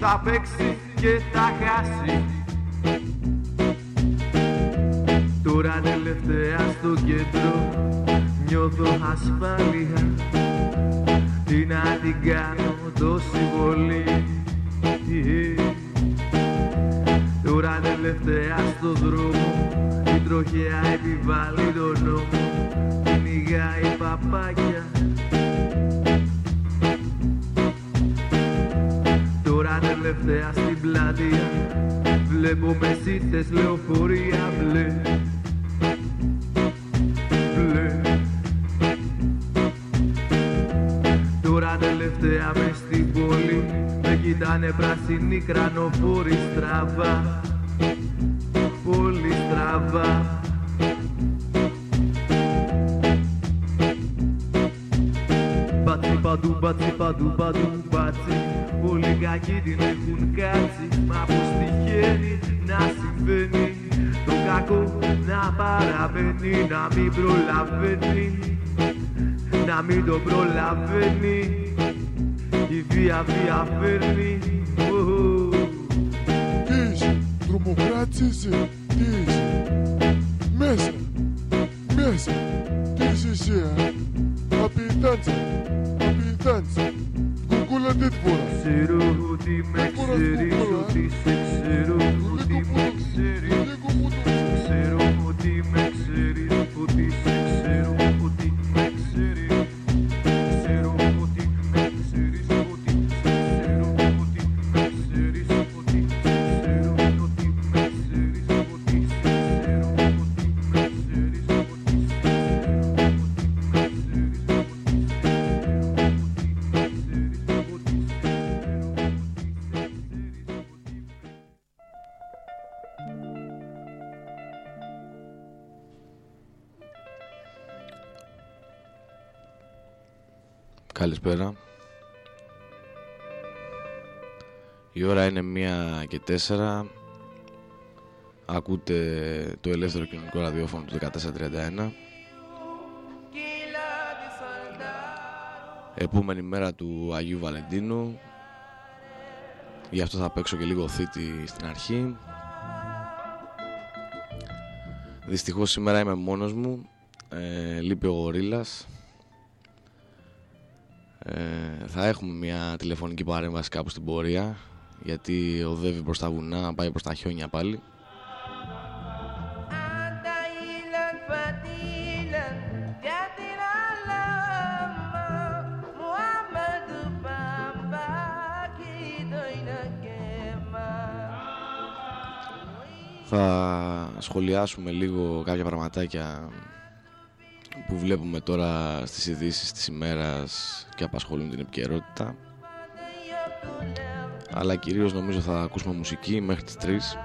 θα παίξει και θα χάσει. Τώρα τελευταία στο κέντρο νιώθω ασφάλεια. Τι να την κάνω τόση πολύ. Τώρα τελευταία στο δρόμο η τροχέα επιβάλλει τον νόμο. Κυνηγάει παπάκια. Τώρα τελευταία στην πλατεία βλέπω μεσίτες λεωφορεία μπλε. Τώρα τελευταία μες στην πόλη με κοιτάνε πράσινοι κρανοφόροι στραβά. Πολύ στραβά. Μπάτσι παντού, μπάτσι παντού, παντού μπάτσι. Όλοι κακοί την έχουν κάτσει. Μα πως τυχαίνει να συμβαίνει το κακό να παραβαίνει, να μην προλαβαίνει, να μην το προλαβαίνει. Η βία βία φέρνει. Τι είσαι, τρομοκράτης είσαι, τι είσαι. Μέσα, μέσα, τι είσαι εσύ, απειτάντσα, απειτάντσα. Κουκούλα τι φορά. Ξέρω ότι με ξέρεις, ότι σε ξέρω, ότι με ξέρεις. Ξέρω ότι με ξέρεις, ότι σε ξέρω, ότι με ξέρεις. Ξέρω ότι με ξέρεις, ότι σε ξέρω, ότι με ξέρεις, ότι σε ξέρω, ότι με ξέρεις, ότι σε ξέρω, ότι με ξέρεις, ότι σε Καλησπέρα. Η ώρα είναι 1:04. Ακούτε το ελεύθερο κοινωνικό ραδιόφωνο του 1431. Επόμενη μέρα του Αγίου Βαλεντίνου. Γι' αυτό θα παίξω και λίγο θήτη στην αρχή. Δυστυχώς σήμερα είμαι μόνος μου. Λείπει ο Γορίλας. Θα έχουμε μια τηλεφωνική παρέμβαση κάπου στην πορεία, γιατί οδεύει προς τα βουνά, πάει προς τα χιόνια πάλι. Θα σχολιάσουμε λίγο κάποια πραγματάκια που βλέπουμε τώρα στις ειδήσεις της ημέρας και απασχολούν την επικαιρότητα. Αλλά κυρίως νομίζω θα ακούσουμε μουσική μέχρι τις 3.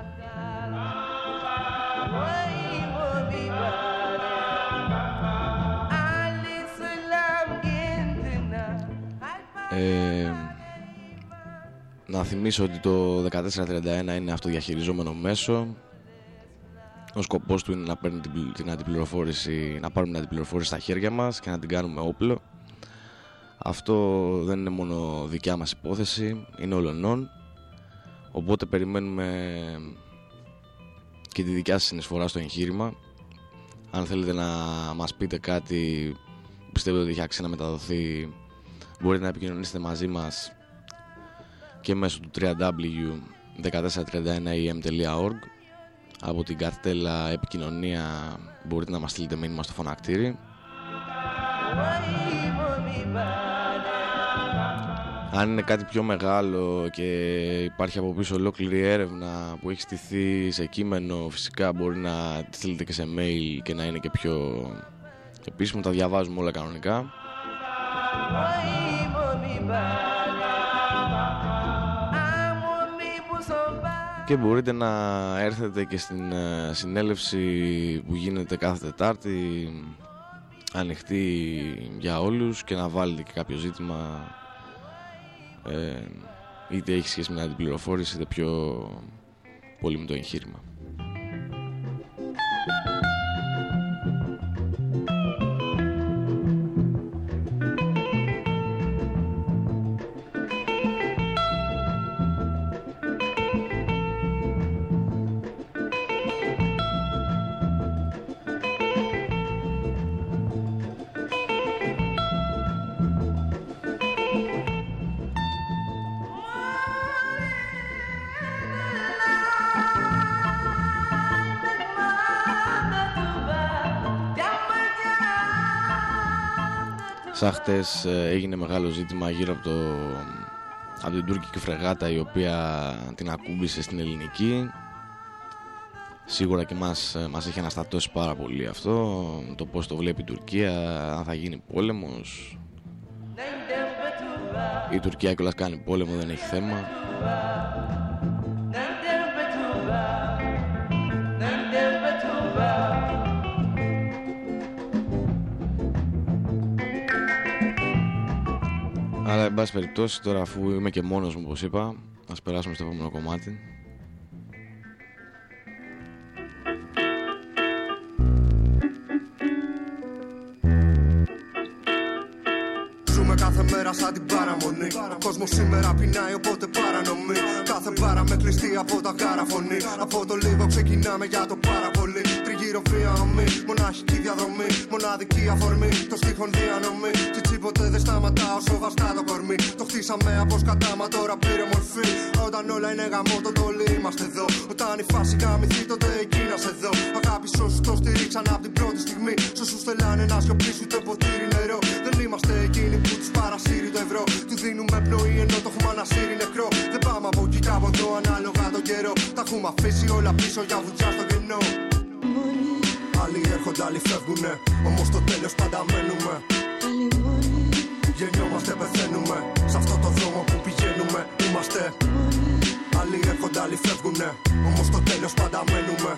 Να θυμίσω ότι το 1431 είναι αυτοδιαχειριζόμενο μέσο. Ο σκοπός του είναι να παίρνει την αντιπληροφόρηση, να πάρουμε την αντιπληροφόρηση στα χέρια μας και να την κάνουμε όπλο. Αυτό δεν είναι μόνο δικιά μας υπόθεση, είναι ολονών. Οπότε περιμένουμε και τη δικιά σας συνεισφορά στο εγχείρημα. Αν θέλετε να μας πείτε κάτι που πιστεύετε ότι έχει αξία να μεταδοθεί, μπορείτε να επικοινωνήσετε μαζί μας και μέσω του www.1431em.org. Από την καρτέλα επικοινωνία μπορείτε να μας στείλετε μήνυμα στο φωνακτήρι. Αν είναι κάτι πιο μεγάλο και υπάρχει από πίσω ολόκληρη έρευνα που έχει στηθεί σε κείμενο, φυσικά μπορεί να τη στείλετε και σε mail και να είναι και πιο επίσημο. Τα διαβάζουμε όλα κανονικά. Και μπορείτε να έρθετε και στην συνέλευση που γίνεται κάθε Τετάρτη, ανοιχτή για όλους, και να βάλετε και κάποιο ζήτημα, είτε έχει σχέση με την πληροφόρηση είτε πιο πολύ με το εγχείρημα. Σαν χτες έγινε μεγάλο ζήτημα γύρω από την τουρκική φρεγάτα, η οποία την ακούμπησε στην ελληνική. Σίγουρα και μας έχει αναστατώσει πάρα πολύ αυτό, το πώς το βλέπει η Τουρκία, αν θα γίνει πόλεμος. Η Τουρκία κιόλας κάνει πόλεμο, δεν έχει θέμα. Αλλά εν πάση περιπτώσει, τώρα αφού είμαι και μόνος μου, όπως είπα, ας περάσουμε στο επόμενο κομμάτι. Κάθε μέρα σαν την παραμονή. Ο κόσμος σήμερα πεινάει, οπότε παρανομή. Κάθε μπάρα με κλειστή από τα γαραφωνή. Από το λίγο ξεκινάμε για το πάρα πολύ. Τριγύρω βία ομή, μοναχική διαδρομή. Μοναδική αφορμή, το στίχον διανομή. Τσιτσί ποτέ δεν σταματά όσο βαστά το κορμί. Το χτίσαμε από σκατάμα, τώρα πήρε μορφή. Όταν όλα είναι γαμό, τότε όλοι είμαστε εδώ. Όταν η φάση γαμηθεί, τότε εκεί να σε δω. Αγάπη σ' όσους το στηρίξαν από την πρώτη στιγμή. Σ' όσους θέλανε να σιωπήσουν το ποτήρι νερό. Δεν είμαστε εκείνοι που τους παρασύρει το ευρώ. Του δίνουμε πνοή ενώ το έχουμε ανασύρει νεκρό. Δεν πάμε από εκεί και από εδώ ανάλογα τον καιρό. Τα έχουμε αφήσει όλα πίσω για βουτσιά στο κενό. Άλλοι έρχονται, άλλοι φεύγουνε. Όμως στο τέλος πάντα μένουμε. Γεννιόμαστε, πεθαίνουμε. Σ' αυτό το δρόμο που πηγαίνουμε είμαστε. Άλλοι έρχονται, άλλοι φεύγουνε. Όμως στο τέλος πάντα μένουμε.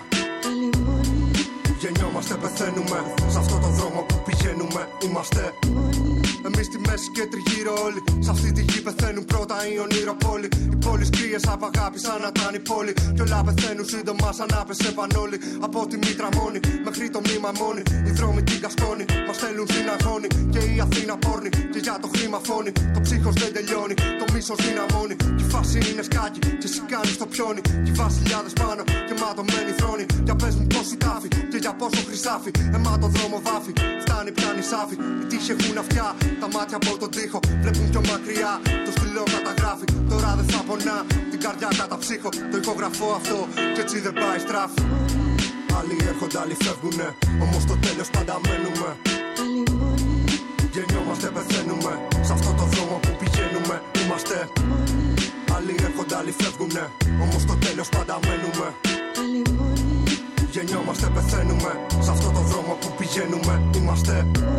Γεννιόμαστε, πεθαίνουμε. Σ' αυτό το δρόμο που πηγαίνουμε είμαστε. Εμείς στη μέση και τριγύρω όλοι. Σ' αυτή τη γη πεθαίνουν πρώτα οι ονειροπόλοι. Οι πόλεις κρύες από αγάπη σαν να ήταν η πόλη. Κι όλα πεθαίνουν σύντομα σαν να πέσε πανόλη. Από τη Μήτρα μόνη μέχρι το Μήμα μόνη. Οι δρόμοι την κασκόνη μας στέλνουν στην αγώνη. Και η Αθήνα πόρνη και για το χρήμα φώνει. Το ψύχος δεν τελειώνει, το μίσος δυναμώνει. Κι η φάση είναι σκάκι και εσύ κάνεις το πιόνι. Κι οι βασιλιάδες πάνω και ματωμένοι θρόνοι. Για πες μου πόσοι τάφοι και για πόσο χρυσάφι. Εμάτο δρόμο βάφει, φτάνει πιάνει σάφι. Οι τύχοι έχουν αυτιά. Τα μάτια από τον τοίχο βλέπουν πιο μακριά. Το στυλό καταγράφει. Τώρα δεν θα πονά. Την καρδιά καταψύχω. Το ηχογραφώ αυτό κι έτσι δεν πάει στράφη. Άλλοι έρχονται, άλλοι φεύγουνε. Όμως στο τέλος πάντα μένουμε. Γεννιόμαστε, πεθαίνουμε. Σ' αυτό το δρόμο που πηγαίνουμε είμαστε. Άλλοι έρχονται, άλλοι φεύγουνε. Όμως στο τέλος πάντα μένουμε. Γεννιόμαστε, πεθαίνουμε. Σ' αυτό το δρόμο που πηγαίνουμε είμαστε.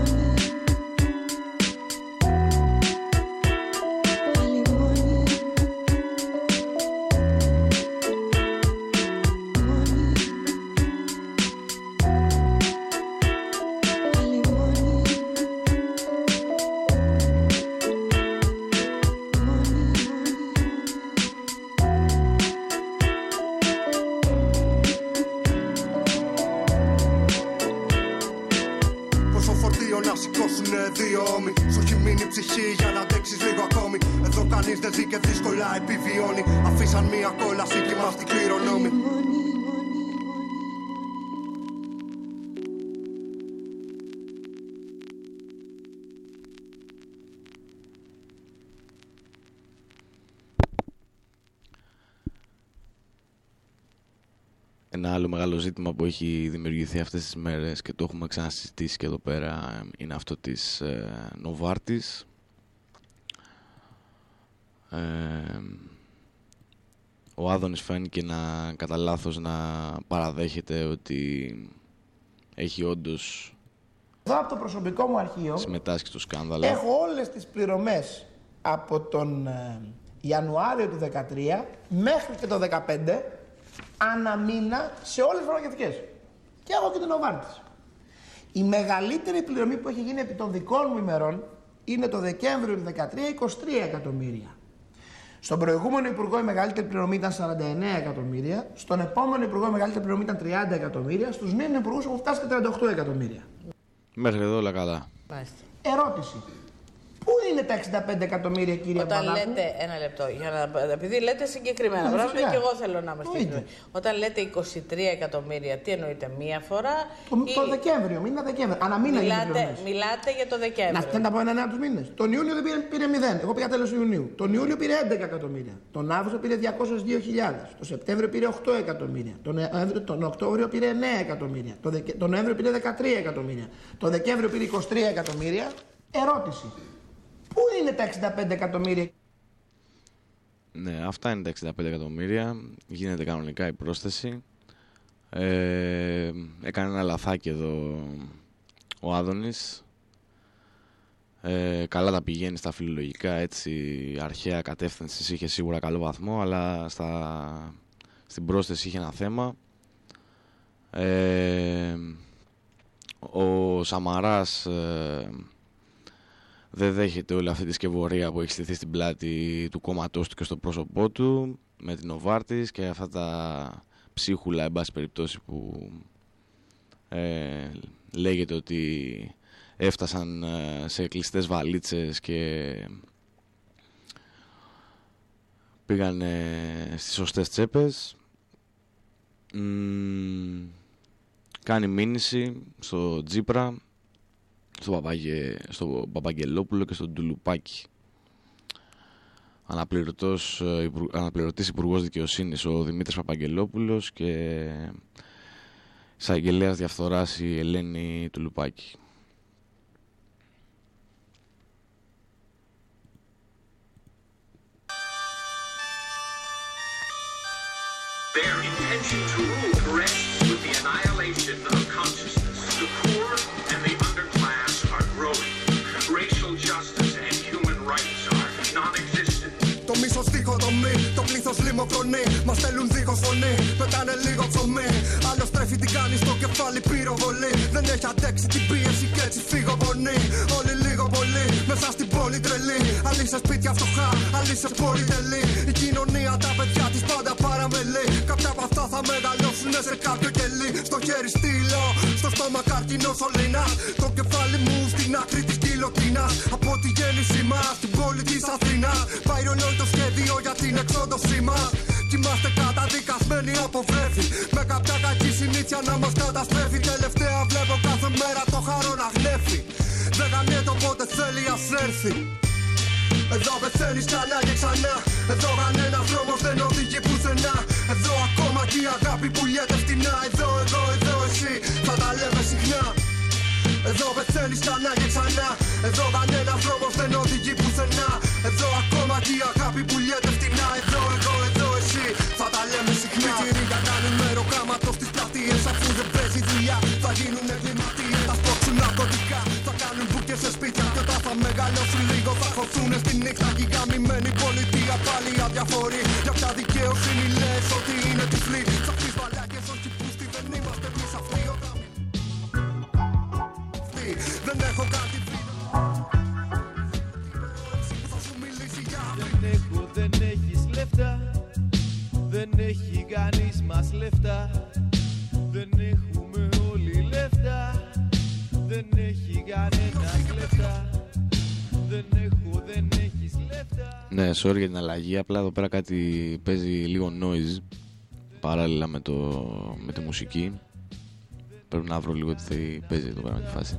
Αφήσαν μία κόλαση κι είμαστε κληρονόμοι. Ένα άλλο μεγάλο ζήτημα που έχει δημιουργηθεί αυτές τις μέρες και το έχουμε ξανασυζητήσει και εδώ πέρα είναι αυτό της Νοβάρτης. Ο Άδωνης φαίνεται να κατά λάθος να παραδέχεται ότι έχει όντως εδώ από το προσωπικό μου αρχείο συμμετάσχει στο σκάνδαλο. Έχω όλες τις πληρωμές από τον Ιανουάριο του 2013 μέχρι και το 2015 ανά μήνα σε όλες τις φορολογικές. Και έχω και την Νοβάρτης. Η μεγαλύτερη πληρωμή που έχει γίνει επί των δικών μου ημερών είναι το Δεκέμβριο του 2013 23 εκατομμύρια. Στον προηγούμενο υπουργό η μεγαλύτερη πληρωμή ήταν 49 εκατομμύρια. Στον επόμενο υπουργό η μεγαλύτερη πληρωμή ήταν 30 εκατομμύρια. Στους νέους υπουργούς έχουν φτάσει και 38 εκατομμύρια. Μέχρι εδώ όλα καλά. Μάλιστα. Ερώτηση. Πού είναι τα 65 εκατομμύρια, κύριε Όταν Πανάκου? λέτε, ένα λεπτό, επειδή λέτε συγκεκριμένα πράγματα και εγώ θέλω να είμαι συγκεκριμένη. Όταν λέτε 23 εκατομμύρια, τι εννοείτε, μία φορά? Το Δεκέμβριο, μήνα Δεκέμβριο. Ανά μήνα μιλάτε για το Δεκέμβριο. Να τα πω ένα τους μήνες. Τον Ιούνιο δεν πήρε 0. Εγώ πήγα τέλος Ιουνίου. Τον Ιούλιο πήρε 11 εκατομμύρια. Τον Αύγουστο πήρε 202.000. Τον Σεπτέμβριο πήρε 8 εκατομμύρια. Τον Οκτώβριο πήρε 9 εκατομμύρια. Τον Νοέμβριο πήρε 13 εκατομμύρια. Τον Δεκέμβριο πήρε 23 εκατομμύρια. Ερώτηση. Πού είναι τα 65 εκατομμύρια? Ναι, αυτά είναι τα 65 εκατομμύρια. Γίνεται κανονικά η πρόσθεση. Έκανε ένα λαθάκι εδώ ο Άδωνης. Καλά τα πηγαίνει στα φιλολογικά, έτσι αρχαία κατεύθυνση, είχε σίγουρα καλό βαθμό, αλλά στην πρόσθεση είχε ένα θέμα. Ο Σαμαράς δεν δέχεται όλη αυτή τη σκευωρία που έχει στηθεί στην πλάτη του κόμματός του και στο πρόσωπό του με την Νοβάρτης και αυτά τα ψίχουλα, εν πάση περιπτώσει, που λέγεται ότι έφτασαν σε κλειστές βαλίτσες και πήγαν στις σωστές τσέπες. Κάνει μήνυση στο Τζίπρα, στο Παπαγγελόπουλο και στον Ντουλουπάκη. Αναπληρωτής Υπουργός Δικαιοσύνης ο Δημήτρης Παπαγγελόπουλος και εισαγγελέας διαφθοράς η Ελένη Τουλουπάκη. Their intention to rule rests with the annihilation of consciousness. The poor and the underclass are growing. Racial justice and human rights are non-existent. Το μίσος διχοτομή, το πλήθος λιμοκτονεί. Μας στέλνουν δίχως φωνή, πετάνε λίγο ψωμί. Άλλος τρέφει την κάνει στο κεφάλι πυροβολή. Δεν έχει αντέξει την πίεση κι έτσι φύγω πονή. Όλοι λίγο πολύ, μέσα στην πόλη τρελή. Άλλοι σε σπίτια φτωχά, άλλοι σε πολυτελή. Η κοινωνία τα παιδιά της πάντα παραμελεί. Κάποια από αυτά θα μεγαλώσουνε σε κάποιο κελί. Στο χέρι στήλο, στο στόμα καρκίνος σωλήνας. Το κεφάλι μου στην άκρη της γιλοτίνας. Από τη γέννησή μας στην πόλη της Αθήνας. Πάει όλο το σχέδιο για την εξόδωσή μας. Κι είμαστε καταδικασμένοι από βρέφη. Με κάποια κακή συνήθεια να μας καταστρέφει. Τελευταία βλέπω κάθε μέρα το χαρό να γνέφει. Δεν γαμιέται όποτε θέλει ας έρθει. Εδώ πεθαίνεις ξανά και ξανά. Εδώ κανένας δρόμος δεν οδηγεί πουθενά. Εδώ ακόμα κι η αγάπη πουλιέται φτηνά. Εδώ εσύ θα τα λέμε συχνά. Εδώ πεθαίνεις ξανά και ξανά. Εδώ κανένας δρόμος δεν οδηγεί πουθενά. Εδώ ακόμα κι η αγάπη πουλιέται φτηνά. Εδώ εσύ θα τα λέμε συχνά. Πιτσιρίγια κάνουν μεροκάματος στις πλατείες. Αφού δεν παίζει δουλειά θα γίνουν εγκληματίες. Θα σπρώξουν ναρκωτικά, θα κάνουν μπουκές σε σπίτια. Και όταν θα μεγαλώσουν λίγο θα χωθούνε στη νύχτα. Κι η γαμημένη πολιτεία πάλι αδιαφορεί. Για ποια δικαιοσύνη λες ότι είναι τυφλή. Θα πεις βαλάκες όχι πούστη, δεν είμαστε εμείς αυτοί. Δεν έχω κάτι θα σου μιλήσει για δεν έχεις λεφτά. Δεν έχει κανείς μας λεφτά. Δεν έχουμε όλοι λεφτά. Δεν έχει κανένας λεφτά. Δεν έχεις λεφτά. Ναι, sorry για την αλλαγή. Απλά εδώ πέρα κάτι παίζει λίγο noise παράλληλα με τη μουσική. Πρέπει να βρω λίγο τι παίζει εδώ πέρα με τη φάση.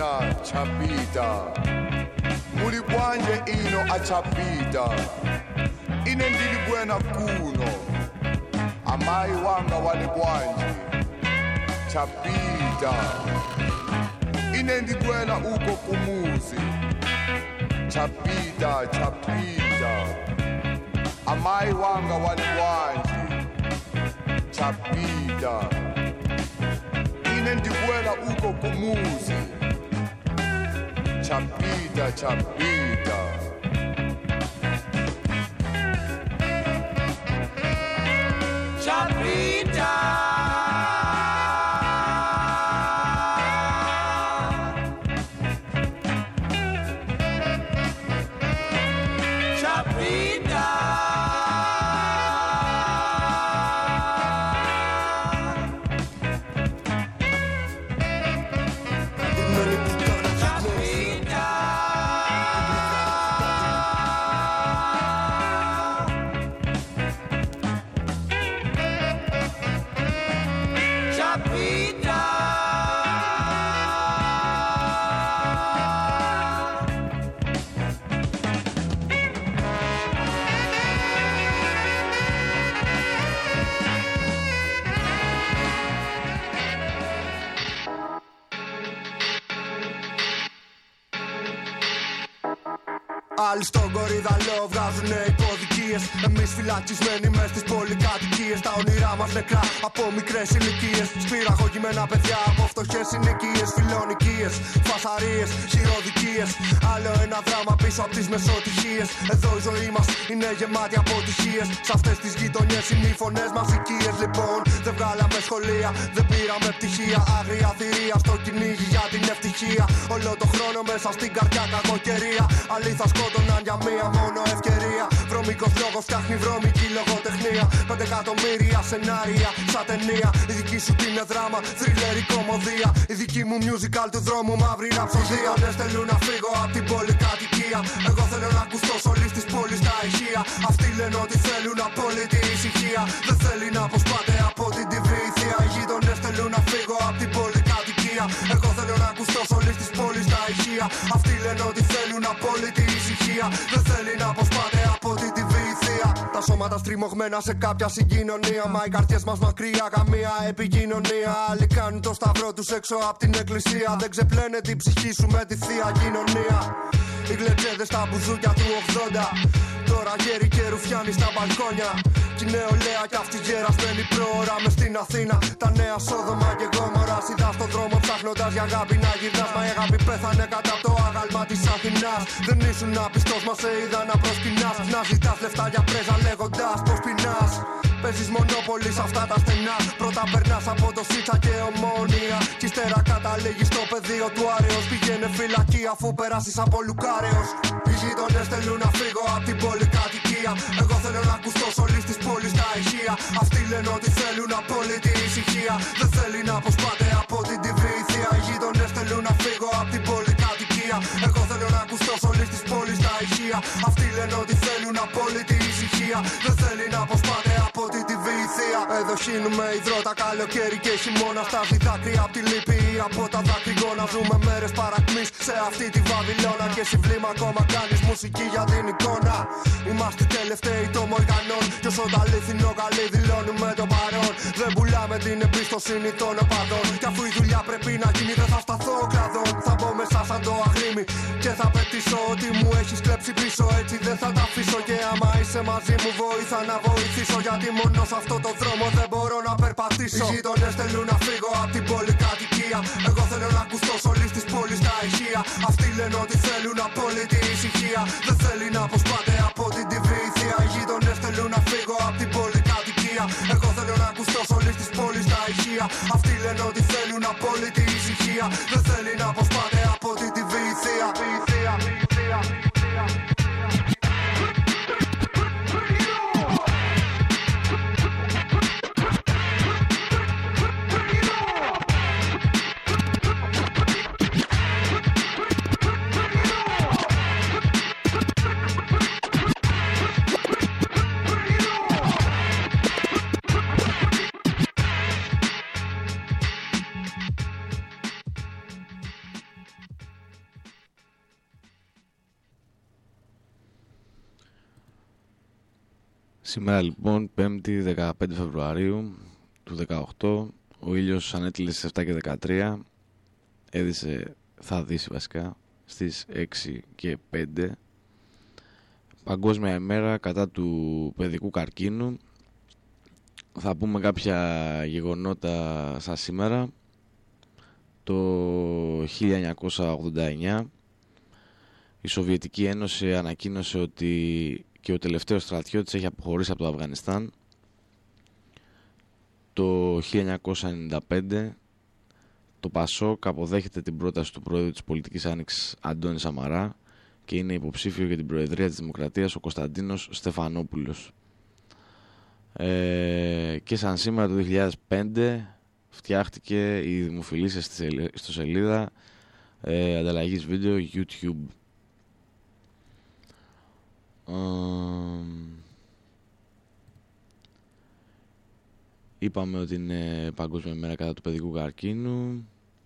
chapita muli bwanje ino achapita ine ndili bwena kuno amayi wanga wali bwanje chapita ine ndigwena uko kumuzi chapita chapita amayi wanga wali bwanje chapita ine ndigwena uko kumuzi chapita chapita chapita Άλλοι στον κορυδαλό βγάζουνε υποδικίες. Εμείς φυλακισμένοι μες στις πολυκατοικίες. Τα όνειρά μας νεκρά από μικρές ηλικίες. Σπυραγωγημένα παιδιά από φτωχές συνοικίες. Φιλονικίες, φασαρίες, χειροδικίες. Άλλο ένα δράμα πίσω από τις μεσοτυχίες. Εδώ η ζωή μας είναι γεμάτη αποτυχίες. Σ' αυτές τις γειτονιές είναι οι φωνές μας οικίες. Λοιπόν δεν βγάλαμε σχολεία, δεν πήραμε πτυχία. Άγρια θηρία στο κυνήγι για την ευτυχία. Όλο το χρόνο μέσα στην καρδιά κακοκαιρία. Αλήθεια σκότωναν για μία μόνο ευκαιρία. Βρώμικος λόγος φτιάχνει βρώμικη λογοτεχνία. 5 εκατομμύρια σενάρια σαν ταινία. Η δική σου την δράμα, θρυλερή κομμωδία. Η δική μου musical του δρόμου, μαύρη ραψοδία. Δεν θέλουν να φύγω απ' την πολυκατοικία. Εγώ θέλω να ακουστώ σ' όλης της πόλης τα ηχεία. Αυτοί λένε ότι θέλουν απόλυτη ησυχία. Δεν θέλει να αποσπάται από την τυβήθεια. Οι γείτονες θέλουν να φύγω απ' την πολυκατοικία. Εγώ θέλω να ακουστώ σ' όλης της πόλης τα ηχεία. Αυτοί λένε ότι θέλουν απόλυτη ησυχία. Δεν θέλει να αποσπάται από την τυβήθεια. Τα σώματα στριμωγμένα σε κάποια συγκοινωνία. Μα οι καρδιές μας μακριά, καμία επικοινωνία. Άλλοι κάνουν το σταυρό τους έξω απ' την εκκλησία. Δεν ξεπλένε την ψυχή σου με τη θεία κοινωνία. Οι γλετζέδες στα μπουζούκια του 80. Τώρα γέροι και ρουφιάνοι στα μπαλκόνια. Κι η νεολαία κι αυτή γερασμένη πρόωρα μες στην Αθήνα. Τα νέα Σόδομα και Γόμορα. Σιδά στον δρόμο ψάχνοντας για αγάπη να γυρνάς. Μα η αγάπη πέθανε κατά το άγαλμα της Αθηνάς. Δεν ήσουν άπιστος, μας σε είδα να προσκυνάς. Να ζητάς λεφτά για πρέζα λέγοντας πως πεινάς. Παίζεις μονόπολη σ' αυτά τα στενά. Πρώτα περνάς από το Σίτσα και Ομόνια. Κι ύστερα καταλήγεις στο πεδίο του Άρεος. Πήγαινε φυλακή αφού περάσεις από Λουκάρεος. Οι γείτονες θέλουν να φύγω απ' την πολυκατοικία. Εγώ θέλω να ακουστώ σ' όλης της πόλης τα ηχεία. Αυτοί λένε ότι θέλουν απόλυτη ησυχία. Δεν θέλει να αποσπάται από την τυβήθεια. Οι γείτονες θέλουν να φύγω απ' την πολυκατοικία. Εγώ θέλω να ακουστώ σ' όλης της πόλης τα ηχεία. Αυτοί λένε ότι θέλουν απόλυτη ησυχία. Δεν θέλει να αποσπάται από την τυβήθεια. Εδώ χύνουμε υδρότα καλοκαίρι και χειμώνα. Στάζει δάκρυα απ' τη λύπη ή από τα δακρυγόνα. Ζούμε μέρες παρακμής σε αυτή τη Βαβυλώνα. Και συμπλήμα ακόμα κάνεις μουσική για την εικόνα. Είμαστε τελευταίοι των Μοργανών. Κι όσο τα αλήθινο καλή δηλώνουμε το παρόν. Δεν πουλάμε την εμπιστοσύνη των οπαδών. Κι αφού η δουλειά πρέπει να γίνει, δεν θα σταθώ κλαδόν. Θα μπω μέσα σαν το αγρίμι και θα πετήσω ό,τι μου έχεις κλέψει πίσω. Έτσι δεν θα τα αφήσω. Και άμα είσαι μαζί μου, βοήθα να βοηθήσω. Γιατί μόνο σε αυτό το δρόμο δεν μπορώ να περπατήσω. Οι γείτονες θέλουν να φύγω απ' την πολυκατοικία. Εγώ θέλω να ακουστώ σ' όλης της πόλης τα ηχεία. Αυτοί λένε ότι θέλουν απόλυτη ησυχία. Δεν θέλει να αποσπάται από την τυβήθεια. Οι γείτονες θέλουν να φύγω απ' την πολυκατοικία. Εγώ θέλω να ακουστώ σ' όλης της πόλης τα ηχεία. Αυτοί λένε ότι θέλουν απόλυτη ησυχία. Δεν θέλει να αποσπάται από την τυβήθεια. Σήμερα λοιπόν 5η 15 Φεβρουαρίου του 18, ο ήλιος ανέτειλε στις 7 και 13, θα δύσει βασικά στις 6 και 5. Παγκόσμια ημέρα κατά του παιδικού καρκίνου. Θα πούμε κάποια γεγονότα σαν σήμερα. Το 1989 η Σοβιετική Ένωση ανακοίνωσε ότι και ο τελευταίος στρατιώτης έχει αποχωρήσει από το Αφγανιστάν. Το 1995 το Πασόκ αποδέχεται την πρόταση του Πρόεδρου της Πολιτικής Άνοιξης Αντώνη Σαμαρά και είναι υποψήφιο για την Προεδρία της Δημοκρατίας ο Κωνσταντίνος Στεφανόπουλος. Και σαν σήμερα το 2005 φτιάχτηκε η δημοφιλής ιστοσελίδα ανταλλαγής βίντεο YouTube. Είπαμε ότι είναι Παγκόσμια ημέρα κατά του παιδικού καρκίνου.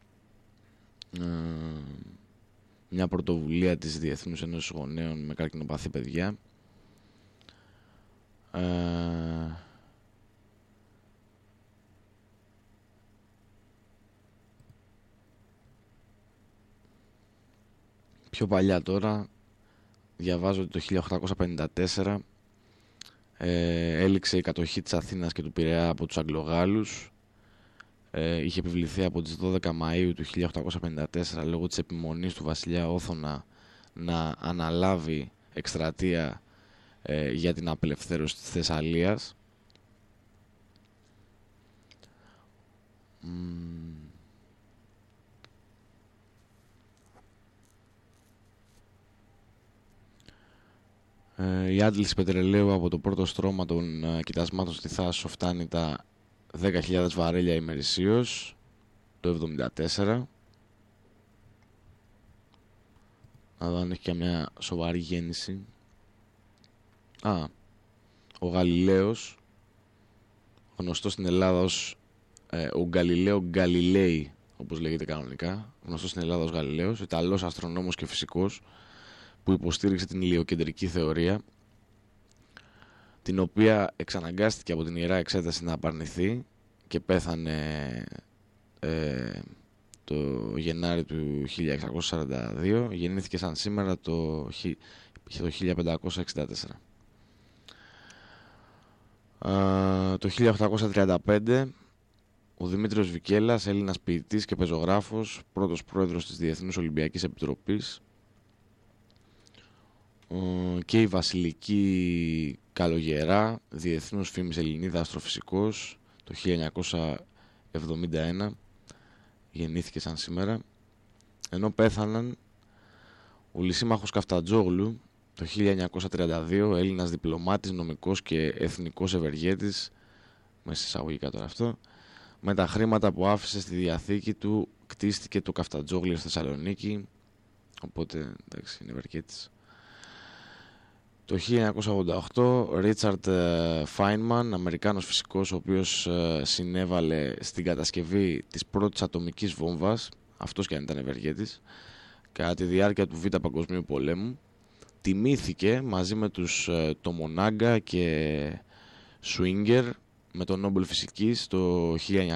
Μια πρωτοβουλία της Διεθνούς Ένωσης Γονέων με καρκινοπαθή παιδιά. Πιο παλιά τώρα, διαβάζω ότι το 1854 έληξε η κατοχή της Αθήνας και του Πειραιά από τους Αγγλογάλους. Είχε επιβληθεί από τις 12 Μαΐου του 1854 λόγω της επιμονής του βασιλιά Όθωνα να αναλάβει εκστρατεία για την απελευθέρωση της Θεσσαλίας. Η άντληση πετρελαίου από το πρώτο στρώμα των κοιτασμάτων στη Θάσο φτάνει τα 10.000 βαρέλια ημερησίως το 1974. Να δω αν έχει και μια σοβαρή γέννηση. Ο Γαλιλαίος, γνωστός στην Ελλάδα ως ο Γκαλιλαίο Γκαλιλέη, όπως λέγεται κανονικά, γνωστός στην Ελλάδα ως Γαλιλαίος, Ιταλός αστρονόμος και φυσικός, που υποστήριξε την ηλιοκεντρική θεωρία, την οποία εξαναγκάστηκε από την Ιερά Εξέταση να απαρνηθεί και πέθανε το Γενάρη του 1642. Γεννήθηκε σαν σήμερα το 1564. Το 1835 ο Δημήτριος Βικέλας, Έλληνας ποιητής και πεζογράφος, πρώτος πρόεδρος της Διεθνούς Ολυμπιακής Επιτροπής, και η Βασιλική Καλογερά, διεθνούς φήμης Ελληνίδα αστροφυσικός, το 1971 γεννήθηκε σαν σήμερα. Ενώ πέθαναν ο Λυσίμαχος Καφτατζόγλου το 1932, Έλληνας διπλωμάτης, νομικός και εθνικός ευεργέτης, μέσα εισαγωγικά τώρα αυτό. Με τα χρήματα που άφησε στη διαθήκη του κτίστηκε το Καφτατζόγλιο στη Θεσσαλονίκη, οπότε εντάξει, είναι ευεργέτης. Το 1988, Ρίτσαρντ Φάινμαν, Αμερικάνος φυσικός, ο οποίος συνέβαλε στην κατασκευή της πρώτης ατομικής βόμβας, αυτός και αν ήταν ευεργέτης, κατά τη διάρκεια του Β' Παγκοσμίου Πολέμου, τιμήθηκε μαζί με τους Τομονάγκα και Σουίνγκερ με τον Νόμπελ Φυσικής το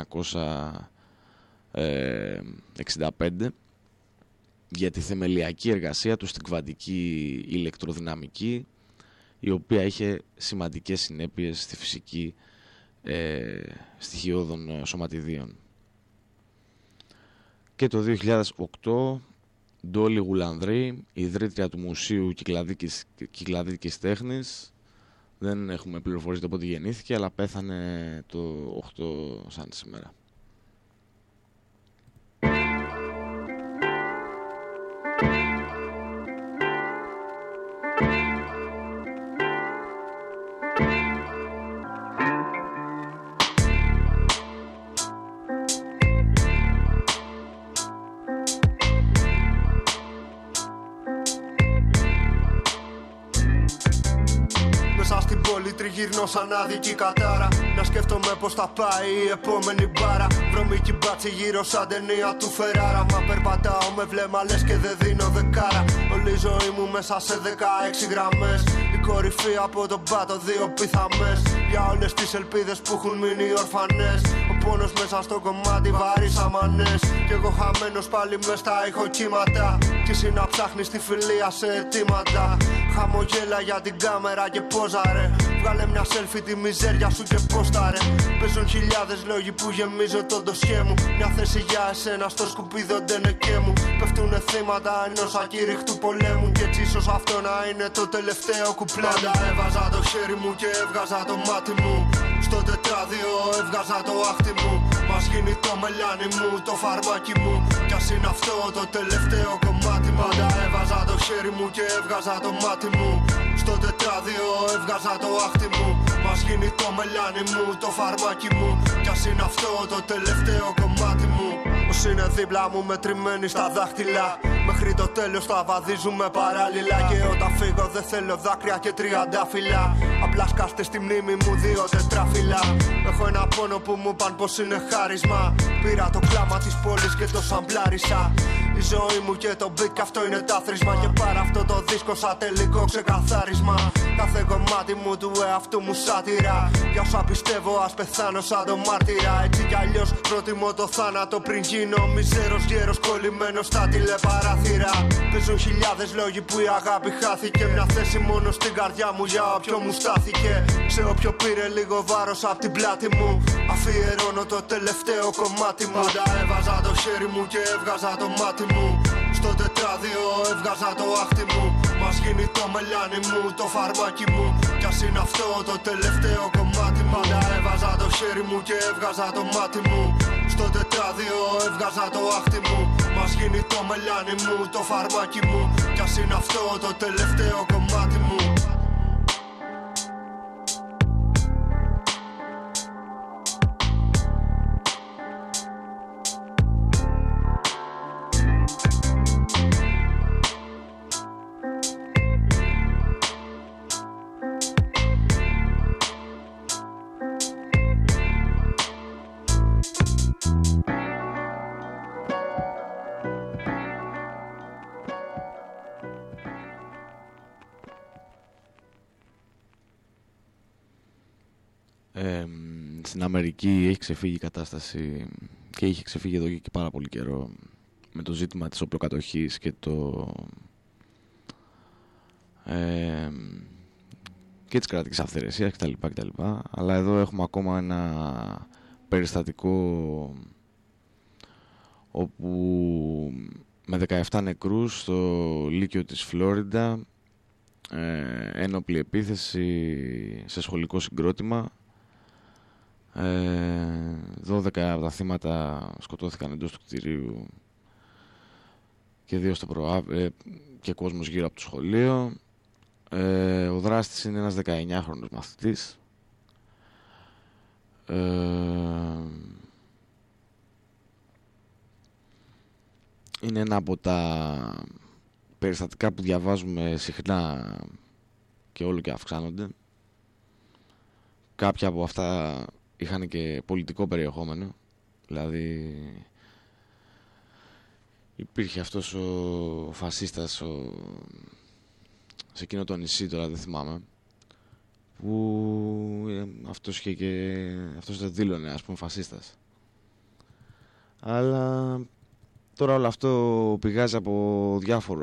1965 για τη θεμελιακή εργασία του στην κβαντική ηλεκτροδυναμική, η οποία είχε σημαντικές συνέπειες στη φυσική στοιχειώδων σωματιδίων. Και το 2008, Ντόλι Γουλανδρή, ιδρύτρια του Μουσείου Κυκλαδικής Τέχνης, δεν έχουμε πληροφορίες το πότε γεννήθηκε, αλλά πέθανε το 8 σαν σήμερα. Τριγύρνω σαν άδικη κατάρα. Να σκέφτομαι πως θα πάει η επόμενη μπάρα. Βρωμική μπάτσι γύρω σαν ταινία του Φεράρα. Μα περπατάω με βλέμμα λες και δεν δίνω δεκάρα. Όλη η ζωή μου μέσα σε 16 γραμμές. κορυφή από τον πάτο, δύο πιθαμές. Για όλες τις ελπίδες που έχουν μείνει ορφανές. Ο πόνος μέσα στο κομμάτι βαρύς αμανές. Κι εγώ χαμένος πάλι μες στα ηχοκύματα. Κι εσύ να ψάχνεις τη φιλία σε αιτήματα. Χαμογέλα για την κάμερα και πόζαρε. Βγάλε μια selfie τη μιζέρια σου και πόσταρε. Παίζουν χιλιάδες λόγοι που γεμίζω το ντοσιέ μου. Μια θέση για εσένα στο σκουπίδο ντενεκέ μου. Πέφτουνε θύματα ενός ακήρυχτου πολέμου. Κι έτσι ίσως αυτό να είναι το τελευταίο κουπλέ. Πάντα έβαζα το χέρι μου και έβγαζα το μάτι μου. Στο τετράδιο έβγαζα το άχτι μου. Μας γίνει το μελάνι μου, το φαρμάκι μου. Κι ας είναι αυτό το τελευταίο κομμάτι. Πάντα έβαζα το χέρι μου και έβγαζα το μάτι μου. Στο τετράδιο έβγαζα το άχτι μου. Μας γίνει το μελάνι μου, το φαρμάκι μου. Κι ας είναι αυτό το τελευταίο κομμάτι μου. Όσοι είναι δίπλα μου μετρημένοι στα δάχτυλα. Μέχρι το τέλος τα βαδίζουμε παράλληλα. Και όταν φύγω δεν θέλω δάκρυα και τριαντάφυλλα. Απλά σκάστε στη μνήμη μου δύο τετράφυλλα. Έχω ένα πόνο που μου παν πως είναι χάρισμα. Πήρα το κλάμα της πόλης και το σαμπλάρισα. Η ζωή μου και το beat κι αυτό είναι τάθροισμα. Και πάρε αυτό το δίσκο σαν τελικό ξεκαθάρισμα. Κάθε κομμάτι μου του εαυτού μου σάτυρα. Για όσα πιστεύω ας πεθάνω σαν το μάρτυρα. Έτσι κι αλλιώς προτιμώ το θάνατο πριν γίνω μιζέρος γέρος κολλημένος στα τηλεπαράθυρα. Παίζουν χιλιάδες λόγοι που η αγάπη χάθηκε. Μια θέση μόνο στην καρδιά μου για όποιο μου στάθηκε. Σε όποιο πήρε λίγο βάρος απ' την πλάτη μου. Αφιερώνω το τελευταίο κομμάτι μου. Πάντα έβαζα το χέρι μου και έβγαζα το μάτι μου. Στο τετράδιο έβγαζα το άχτι μου. Μας γίνει το μελάνι μου, το φαρμάκι μου. Κι ας είναι αυτό το τελευταίο κομμάτι μου. Πάντα έβαζα το χέρι μου και έβγαζα το μάτι μου. Στο τετράδιο έβγαζα το άχτι μου. Μας γίνει το μελάνι μου, το φαρμάκι μου. Κι ας είναι αυτό το τελευταίο κομμάτι μου. Στην Αμερική έχει ξεφύγει η κατάσταση και είχε ξεφύγει εδώ και πάρα πολύ καιρό με το ζήτημα της οπλοκατοχής και και της κρατικής αυθαιρεσίας κτλ. Αλλά εδώ έχουμε ακόμα ένα περιστατικό όπου με 17 νεκρούς στο Λύκειο της Φλόριντα, ένοπλη επίθεση σε σχολικό συγκρότημα. 12 από τα θύματα σκοτώθηκαν εντός του κτηρίου και 2 στο και κόσμος γύρω από το σχολείο. Ο δράστης είναι ένας 19χρονος μαθητής. Είναι ένα από τα περιστατικά που διαβάζουμε συχνά και όλο και αυξάνονται. Κάποια από αυτά είχαν και πολιτικό περιεχόμενο, δηλαδή υπήρχε αυτός ο φασίστας σε εκείνο το νησί, τώρα δεν θυμάμαι, που αυτός δεν δήλωνε, ας πούμε, φασίστας. Αλλά τώρα όλο αυτό πηγάζει από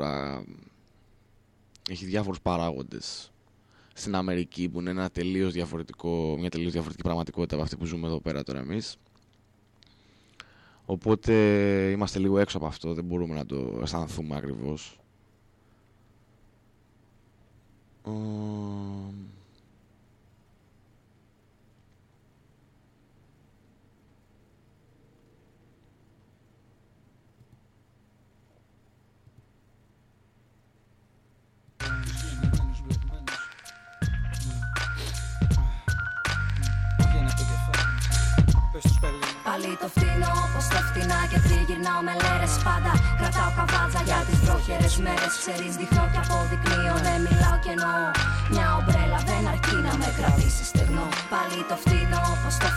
έχει διάφορους παράγοντες στην Αμερική, που είναι μια τελείως διαφορετική πραγματικότητα από αυτή που ζούμε εδώ πέρα τώρα εμείς. Οπότε είμαστε λίγο έξω από αυτό, δεν μπορούμε να το αισθανθούμε ακριβώς. Πάλι το φτύνω όπως το φτηνά και τριγυρνάω με λέρες. Πάντα κρατάω καβάτζα για τις βρόχερες μέρες. Ξέρεις, δείχνω και αποδεικνύω, ναι, μιλάω και εννοώ. Μια ομπρέλα δεν αρκεί να με κρατήσει στεγνό. Πάλι το φτύνω όπως το φτηνά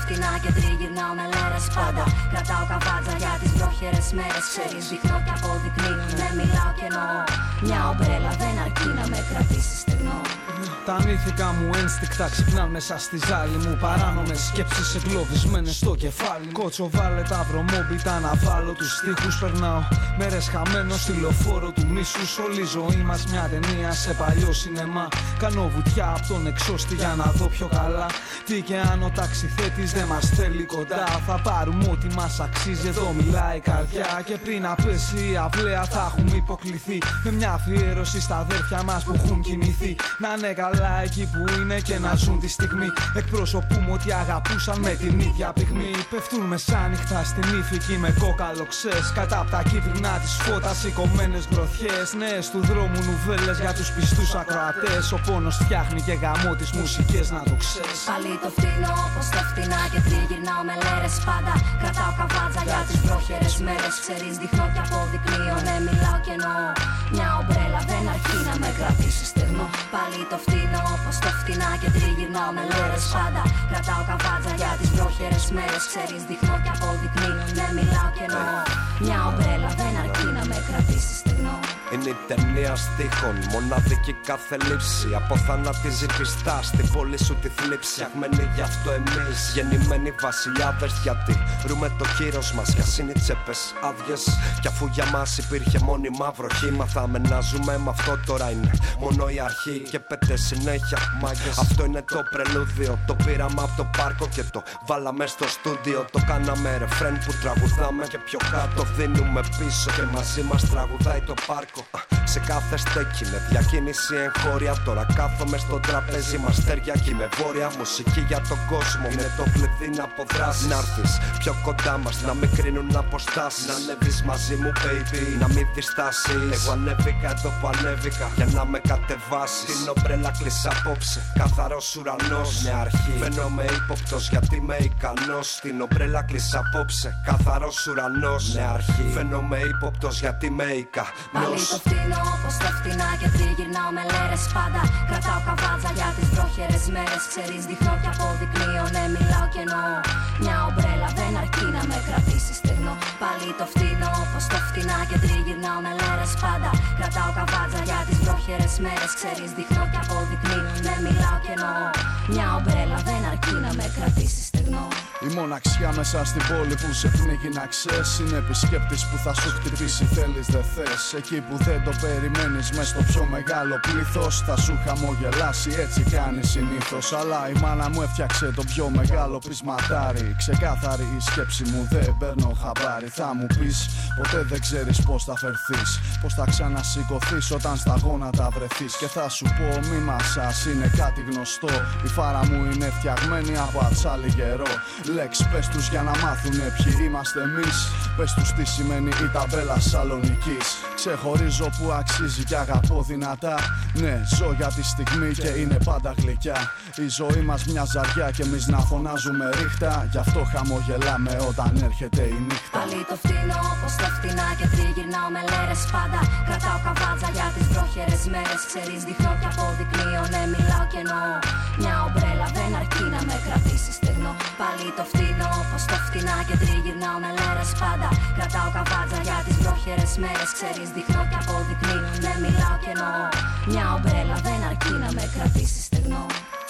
φτηνά και τριγυρνάω με λέρες πάντα. Κρατάω καβάτζα για τις βρόχερες μέρες. Ξέρεις, δείχνω και αποδεικνύω. Ναι, μιλάω και εννοώ. Μια ομπρέλα δεν αρκεί να με κρατήσει στεγνό. Τα ανήθικα μου ένστικτα ξυπνάν μέσα στη ζάλη μου. Παράνομες σκέψεις εγκλωβισμένες στο κεφάλι. Κότσο βάλε τα βρωμόμπιτα να βάλω τους στίχους. Περνάω μέρες χαμένος στη λεωφόρο του μίσους. Όλη η ζωή μας μια ταινία σε παλιό σινεμά. Κάνω βουτιά από τον εξώστη για να δω πιο καλά. Τι και αν ο ταξιθέτης δεν μας θέλει κοντά. Θα πάρουμε ό,τι μας αξίζει, εδώ μιλάει η καρδιά. Και πριν να πέσει η αυλαία θα έχουμε υποκληθεί. Με μια αφιέρωση στα αδέρφια μας που έχουν κοιμηθεί. Να είναι καλά εκεί που είναι και να ζουν τη στιγμή. Εκπροσωπούμε ότι αγαπούσαν με την ίδια πυγμή. Πέφτουν μεσάνυχτα στην ύφη με κόκαλο ξες. Κατά απ' τα κύβρνα της φώτας σηκωμένες γροθιές. Νέες του δρόμου νουβέλες για τους πιστούς ακροατές. Ο πόνος φτιάχνει και γαμό τις μουσικές να το ξέρεις. Πάλι το φτύνω όπως τα φτηνά και τριγυρνάω με λέρες πάντα. Κρατάω καβάτζα για τις βρόχερες μέρες. Ξέρεις, δείχνω και αποδεικνύω. Ναι, μιλάω και εννοώ. Μια ομπρέλα δεν αρκεί να με κρατήσει στεγνό. Πάλι το φτύνω όπως το φτηνά και τριγυρνάω με λέρες πάντα. Κρατάω καβάτζα για τις βρόχερες μέρες. Ξέρεις, δείχνω και αποδεικνύω. Ναι, μιλάω και εννοώ. Μια ομπρέλα δεν αρκεί να με κρατήσει στεγνό. Είναι η ταινία στίχων, μοναδική κάθε λήψη. Αποθανατίζει πιστά στην πόλη σου τη θλίψη. Φτιαγμένοι γι' αυτό εμείς, γεννημένοι βασιλιάδες. Γιατί ρούμε το κύρος μας, κι ας είναι οι τσέπες άδειες. Κι αφού για μας υπήρχε μόνιμα βροχή, μαθάμε να ζούμε με αυτό τώρα είναι μόνο η αρχή. Και πέτε συνέχεια μάγκες. Αυτό είναι το πρελούδιο. Το πήραμε από το πάρκο και το βάλαμε στο στούντιο. Το κάναμε ρεφρέν που τραγουδάμε και πιο κάτω δίνουμε πίσω. Και μαζί μας τραγουδάει το πάρκο. Σε κάθε στέκει με διακίνηση εγχώρια. Τώρα κάθομαι στο τραπέζι μας τέρια κι με βόρεια. Μουσική για τον κόσμο είναι το κλειδί να αποδράσεις. Να έρθεις πιο κοντά μας, να μην κρίνουν αποστάσεις. Να ανέβεις μαζί μου baby, να μην διστάσεις. Εγώ ανέβηκα εδώ που ανέβηκα για να με κατεβάσεις. Την ομπρέλα κλείσει απόψε, καθαρός ουρανός. Μια αρχή, φαίνομαι ύποπτος γιατί είμαι ικανός. Την ομπρέλα κλείσει απόψε, καθαρός ουρανός. Μια αρχή, φαίνομαι ύποπτος γιατί είμαι ικανός. Πάλι το φτύνω όπως τα φτηνά και τριγυρνάω με λέρες πάντα. Κρατάω καβάτζα για τις βρόχερες μέρες. Ξέρεις, δείχνω και αποδεικνύω. Ναι, μιλάω και εννοώ. Μια ομπρέλα δεν αρκεί να με κρατήσει στεγνό. Πάλι το φτύνω όπως τα φτηνά και τριγυρνάω με λέρες πάντα. Κρατάω καβάτζα για τις βρόχερες μέρες. Ξέρεις, δείχνω και αποδεικνύω. Ναι, μιλάω και εννοώ. Μια ομπρέλα δεν αρκεί να με κρατήσει στεγνό. Η μοναξιά μέσα στην πόλη που σε πνίγει να ξέρεις. Είναι επισκέπτης που θα σου χτυπήσει θέλεις δεν θες. Εκεί που δεν το περιμένεις μες στο πιο μεγάλο πλήθος. Θα σου χαμογελάσει έτσι κάνει συνήθως. Αλλά η μάνα μου έφτιαξε το πιο μεγάλο πεισματάρι. Ξεκάθαρη η σκέψη μου δεν παίρνω χαμπάρι. Θα μου πεις ποτέ δεν ξέρεις πως θα φερθείς. Πως θα ξανασηκωθείς όταν στα γόνατα βρεθείς. Και θα σου πω μη μασάς είναι κάτι γνωστό. Η φάρα μου είναι φτιαγμένη από ατσάλι γερό. Λέξ πες τους για να μάθουνε ποιοι είμαστε εμείς. Πες τους τι σημαίνει η ταμπέλα Σαλονικής. Ξεχωρίζω που αξίζει και αγαπώ δυνατά. Ναι, ζω για τη στιγμή και είναι πάντα γλυκιά. Η ζωή μας μια ζαριά και εμείς να φωνάζουμε ρίχτα. Γι' αυτό χαμογελάμε όταν έρχεται η νύχτα. Πάλι το φτύνω όπως τα φτηνά και τριγυρνάω με λέρες πάντα. Κρατάω καβάτζα για τις βρόχερες μέρες. Ξέρεις, δείχνω και αποδεικνύω. Ναι, μιλάω και εννοώ. Μια ομπρέλα δεν αρκεί να με κρατήσει στεγνό. Πάλι το φτύνω όπως τα φτηνά και τριγυρνάω με λέρες πάντα. Κρατάω καβάτζα για τις βρόχερες μέρες. Ξέρεις, δείχνω και αποδεικνύω. Ναι, μιλάω και εννοώ. Μια ομπρέλα δεν αρκεί να με κρατήσει στεγνό.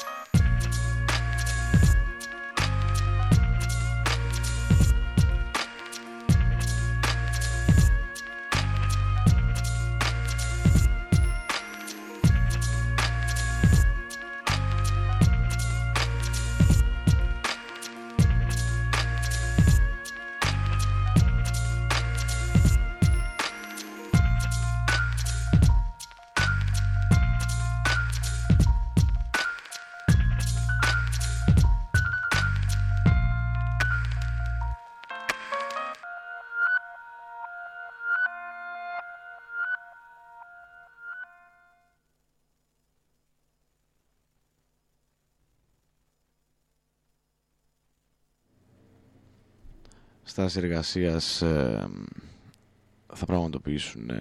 Στάση εργασίας θα πραγματοποιήσουν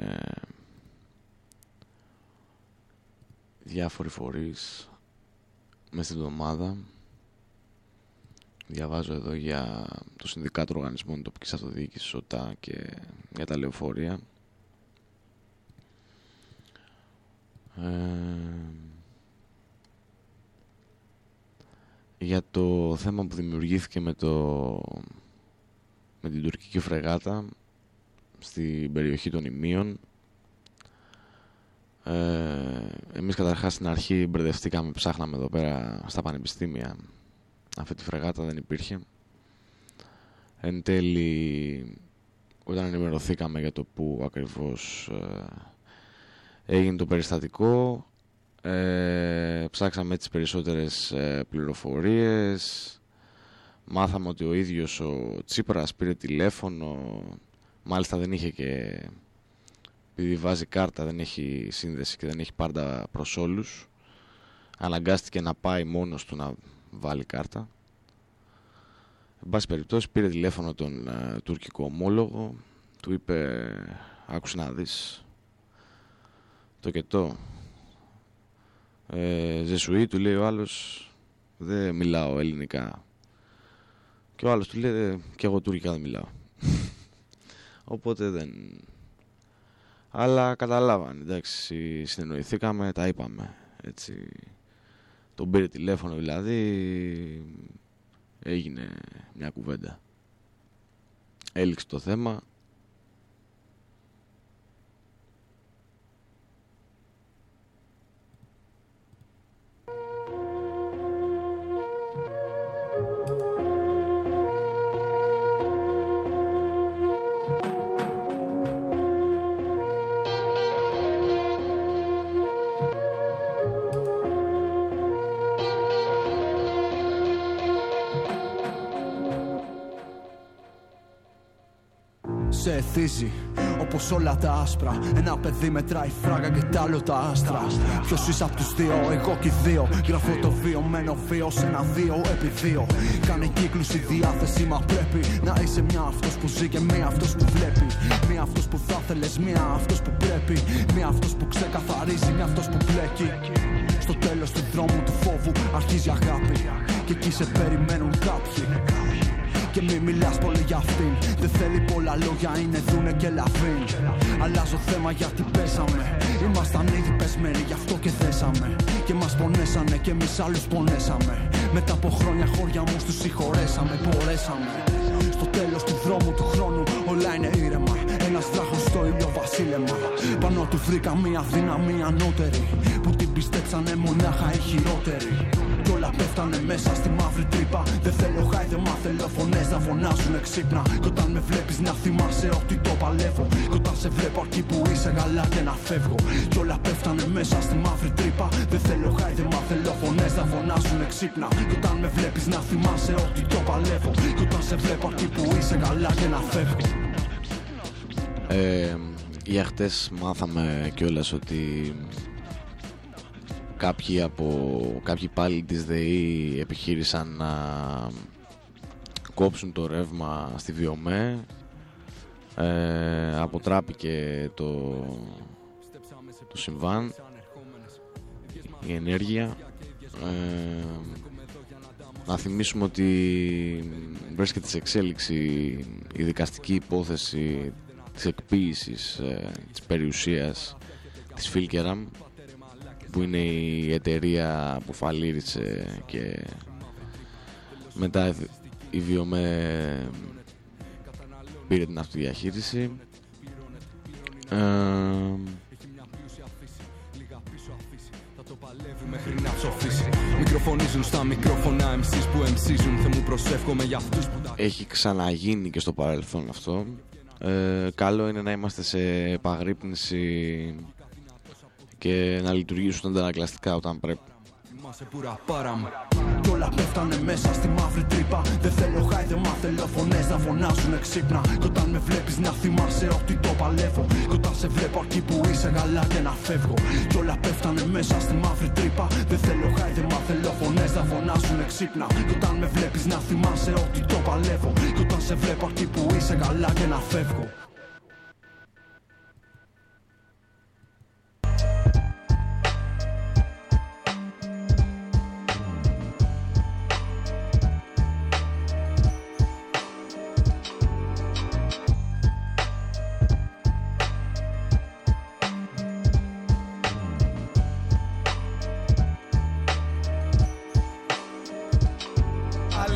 διάφοροι φορείς μέσα στην εβδομάδα. Διαβάζω εδώ για το Συνδικάτο Οργανισμών Τοπικής Αυτοδιοίκησης ΟΤΑ και για τα λεωφορεία. Για το θέμα που δημιουργήθηκε με την τουρκική φρεγάτα στην περιοχή των Ιμίων. Εμείς καταρχάς στην αρχή μπερδευτήκαμε, ψάχναμε εδώ πέρα στα πανεπιστήμια. Αυτή τη φρεγάτα δεν υπήρχε. Εν τέλει, όταν ενημερωθήκαμε για το που ακριβώς έγινε το περιστατικό, ψάξαμε τις περισσότερες πληροφορίες. Μάθαμε ότι ο ίδιος ο Τσίπρας πήρε τηλέφωνο. Μάλιστα δεν είχε και... επειδή βάζει κάρτα, δεν έχει σύνδεση και δεν έχει πάντα προς όλους. Αναγκάστηκε να πάει μόνος του να βάλει κάρτα. Εν πάση περιπτώσει πήρε τηλέφωνο τον τουρκικό ομόλογο. Του είπε, άκουσε να δεις το και το. Ζεσουή, του λέει ο άλλος, δεν μιλάω ελληνικά. Και ο άλλος του λέει, και εγώ τουρκικά δεν μιλάω. Οπότε δεν... Αλλά καταλάβανε, εντάξει, συνεννοηθήκαμε, τα είπαμε, έτσι. Τον πήρε τηλέφωνο δηλαδή, έγινε μια κουβέντα. Έληξε το θέμα. Σε εθίζει όπως όλα τα άσπρα. Ένα παιδί μετράει φράγα και τ' άλλο τα άστρα. Ποιος είσαι απ' τους δύο, εγώ κι δύο. Γράφω το βιωμένο βίο σε ένα 2x2. Κάνε κύκλους η διάθεση, μα πρέπει να είσαι μια αυτός που ζει και μία αυτός που βλέπει. Μία αυτός που θα θέλεις, μία αυτός που πρέπει. Μία αυτός που ξεκαθαρίζει, μία αυτός που μπλέκει. Στο τέλος του δρόμου του φόβου αρχίζει αγάπη. Και εκεί σε περιμένουν κάποιοι. Και μη μιλάς πολύ για αυτήν. Δεν θέλει πολλά λόγια, είναι δούνε και λαβίν. Αλλάζω θέμα γιατί πέσαμε. Ήμασταν ήδη πεσμένοι, γι' αυτό και δέσαμε. Και μας πονέσανε και εμείς άλλους πονέσαμε. Μετά από χρόνια χώρια μου τους συγχωρέσαμε. Μπορέσαμε. Στο τέλος του δρόμου του χρόνου όλα είναι ήρεμα. Ένας βράχος στο ήλιο βασίλεμα. Πάνω του βρήκα μια δύναμη ανώτερη. Που την πιστέψανε μονάχα οι χειρότεροι. Κι όλα πέφτανε μέσα στη μαύρη τρύπα. Δεν θέλω χάιδεμα, θέλω φωνές να φωνάζουν ξύπνα. Κι όταν με βλέπεις να θυμάσαι ότι το παλεύω. Κι όταν σε βλέπω εκεί που είσαι γαλά και να φεύγω. Κι όλα πέφτανε μέσα στη μαύρη τρύπα. Δεν θέλω χάιδεμα, θέλω φωνές να φωνάζουν ξύπνα. Κι όταν με βλέπεις να θυμάσαι ότι το παλεύω. Κι όταν σε βλέπω εκεί που είσαι γαλά και να φεύγω. Για χτες μάθαμε κιόλας ότι κάποιοι υπάλληλοι της ΔΕΗ επιχείρησαν να κόψουν το ρεύμα στη Βιομέ. Αποτράπηκε το συμβάν, η ενέργεια. Να θυμίσουμε ότι βρίσκεται σε εξέλιξη η δικαστική υπόθεση της εκποίησης της περιουσίας της Φίλκεραμ, που είναι η εταιρεία που φαλήρισε και μετά η Βιομέ πήρε την αυτοδιαχείριση. Έχει ξαναγίνει και στο παρελθόν αυτό. Καλό είναι να είμαστε σε επαγρύπνηση και να λειτουργήσουν αντανακλαστικά όταν πρέπει. Κι όλα πέφτανε μέσα στη μαύρη τρύπα. Δεν θέλω χάιδεμα, θέλω φωνές να φωνάζουν ξύπνα. Κι όταν με βλέπεις να θυμάσαι ότι το παλεύω. Κι όταν σε βλέπω εκεί που είσαι γαλά και να φεύγω. Κι όλα πέφτανε μέσα στη μαύρη τρύπα. Δεν θέλω χάιδεμα, θέλω φωνές να φωνάζουν ξύπνα. Κι όταν με βλέπεις να θυμάσαι ότι το παλεύω. Κι όταν σε βλέπω εκεί που είσαι γαλά και να φεύγω.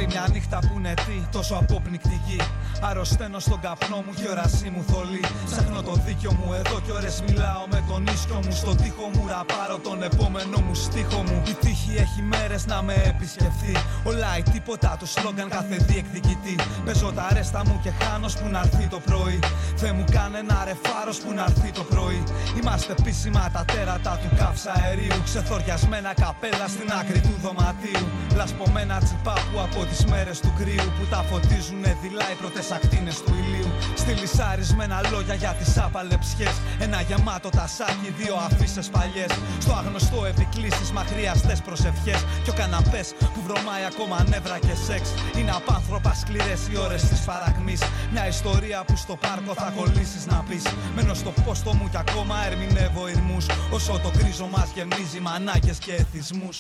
Άλλη μια νύχτα που είναι τόσο αποπνικτική. Αρρωσταίνω στον καπνό μου και η όρασή μου θολή. Ψάχνω το δίκιο μου εδώ κι ώρες μιλάω με τον ίσιο μου. Στον τοίχο μου ραπάρω τον επόμενο μου στίχο μου. Η τύχη έχει μέρες να με επισκεφθεί. Όλα ή τίποτα του σλόγγαν κάθε διεκδικητή. Παίζω τα ρέστα μου και χάνω που να έρθει το πρωί. Θε μου κάνε ένα ρεφάρος που να έρθει το πρωί. Είμαστε επίσημα τα τέρατα του καυσαερίου. Ξεθοριασμένα καπέλα στην άκρη του δωματίου. Λασπωμένα τσιπάπου από τις μέρες του κρύου που τα φωτίζουνε δειλά οι πρώτες ακτίνες του ηλίου. Στυλισαρισμένα λόγια για τις απαλεψιές. Ένα γεμάτο τασάκι, δύο αφίσες παλιές. Στο άγνωστο επικλήσεις μαχριαστές προσευχές. Κι ο καναπές που βρωμάει ακόμα νεύρα και σεξ. Είναι απάνθρωπα σκληρές οι ώρες της παρακμής. Μια ιστορία που στο πάρκο θα κολλήσεις να πεις. Μένω στο πόστο μου κι ακόμα ερμηνεύω ηρμούς. Όσο το γκρίζο μας γεμίζει μανάκες και εθισμούς.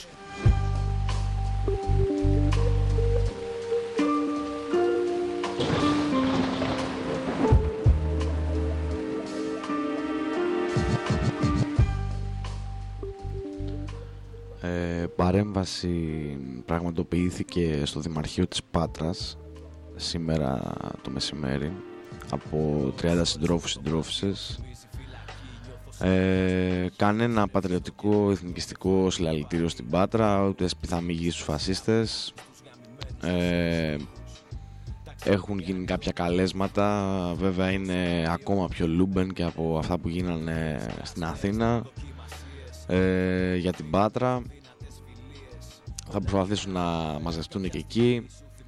Παρέμβαση πραγματοποιήθηκε στο Δημαρχείο της Πάτρας σήμερα το μεσημέρι από 30 συντρόφους συντρόφισσες. Κανένα πατριωτικό εθνικιστικό συλλαλητήριο στην Πάτρα, ούτε σπιθαμίγη στους φασίστες. Έχουν γίνει κάποια καλέσματα, βέβαια είναι ακόμα πιο λούμπεν και από αυτά που γίνανε στην Αθήνα για την Πάτρα. Θα προσπαθήσουν να μαζευτούν και εκεί.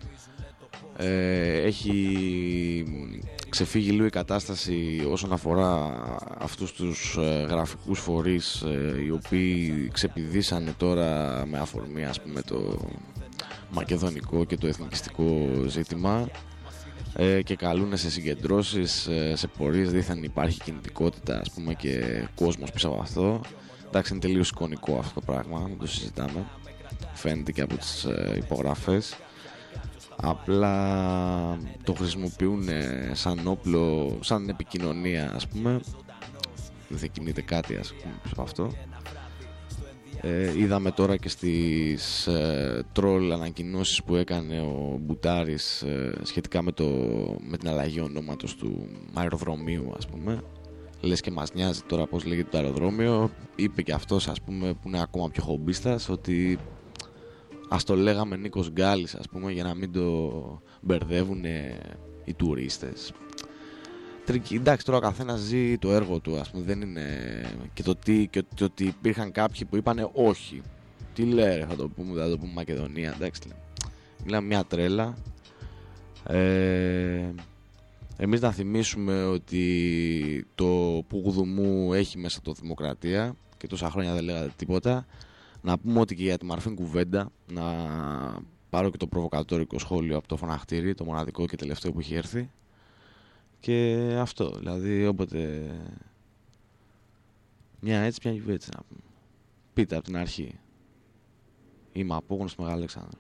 Έχει ξεφύγει λίγο η κατάσταση όσον αφορά αυτούς τους γραφικούς φορείς οι οποίοι ξεπηδήσανε τώρα με αφορμή, ας πούμε, το μακεδονικό και το εθνικιστικό ζήτημα και καλούν σε συγκεντρώσεις, σε πορείες. Δήθεν υπάρχει κινητικότητα, ας πούμε, και κόσμος πίσω από αυτό. Εντάξει, είναι τελείως εικονικό αυτό το πράγμα, δεν το συζητάμε, φαίνεται και από τις υπογραφές. Απλά το χρησιμοποιούν σαν όπλο, σαν επικοινωνία, ας πούμε. Δεν κινείται κάτι, ας πούμε, πίσω από αυτό. Είδαμε τώρα και στις τρόλ ανακοινώσεις που έκανε ο Μπουτάρης σχετικά με την αλλαγή ονόματος του αεροδρομίου, ας πούμε. Λες και μας νοιάζει τώρα πώς λέγεται το αεροδρόμιο. Είπε και αυτός, ας πούμε, που είναι ακόμα πιο χομπίστας, ότι ας το λέγαμε Νίκος Γκάλης, ας πούμε, για να μην το μπερδεύουν οι τουρίστες. Εντάξει, τώρα ο καθένας ζει το έργο του, ας πούμε, δεν είναι. Και το ότι υπήρχαν κάποιοι που είπανε όχι. Τι λέει, θα το πούμε Μακεδονία, εντάξει. Μιλάμε μια τρέλα. Εμείς να θυμίσουμε ότι το Πουγδουμού έχει μέσα το Δημοκρατία και τόσα χρόνια δεν λέγατε τίποτα. Να πούμε ότι και για τη Μαρφίν κουβέντα, να πάρω και το προβοκατόρικο σχόλιο από το φωναχτήρι, το μοναδικό και τελευταίο που έχει έρθει. Και αυτό, δηλαδή όποτε μια έτσι, μια κυβέρνηση να πούμε. Πείτε από την αρχή. Είμαι απόγονος του Μεγάλου Αλεξάνδρου.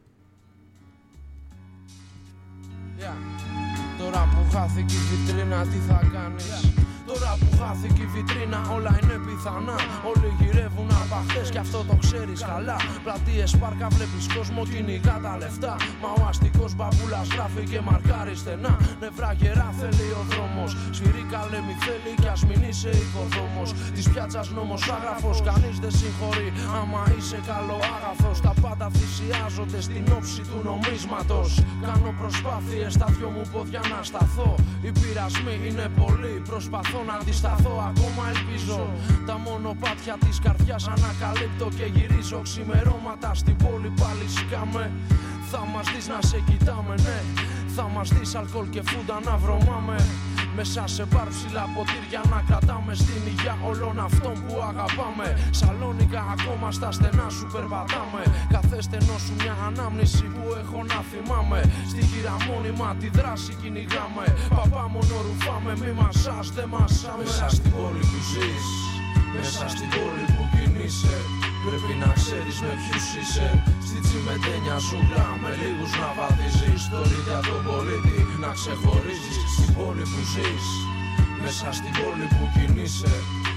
Τώρα που χάθηκε η βιτρίνα, τι θα κάνεις? Τώρα που χάθηκε η βιτρίνα, όλα είναι πιθανά. Όλοι γυρεύουν απ' χτες κι αυτό το ξέρεις καλά. Πλατείες, πάρκα, βλέπεις κόσμο, κυνηγά τα λεφτά. Μα ο αστικός μπαμπούλας γράφει και μαρκάρει στενά. Νευρά γερά θέλει ο δρόμος. Σφυρί καλέμι θέλει κι ας μην είσαι οικοδόμος. Της πιάτσας νόμος άγραφος, κανείς δεν συγχωρεί. Άμα είσαι καλό άγαθος, τα πάντα θυσιάζονται στην όψη του νομίσματος. Κάνω προσπάθειες στα δυο μου πόδια να σταθώ. Οι πειρασμοί είναι πολλοί, προσπαθώ να αντισταθώ, ακόμα ελπίζω. Τα μονοπάτια της καρδιάς ανακαλύπτω και γυρίζω. Ξημερώματα στην πόλη πάλι σκάμε. Θα μας δεις να σε κοιτάμε, ναι. Θα μας δεις αλκοόλ και φούντα να βρωμάμε. Μέσα σε μπαρ ψηλά ποτήρια να κρατάμε στην υγεία όλων αυτών που αγαπάμε. Σαλόνικα ακόμα στα στενά σου περπατάμε. Κάθε στενό σου μια ανάμνηση που έχω να θυμάμαι. Στη γύρα μόνιμα τη δράση κυνηγάμε. Παπά μόνο ρουφάμε, μη μασάς, δεν μασάμε. Μέσα στην πόλη που ζεις, μέσα στην πόλη που κινείσαι, πρέπει να ξέρεις με ποιους είσαι. Στη τσιμεντένια ζούγκλα με λίγους να βαδίζεις. Τώρα για τον πολίτη να ξεχωρίζεις. Στην πόλη που ζεις, μέσα στην πόλη που κινείσαι,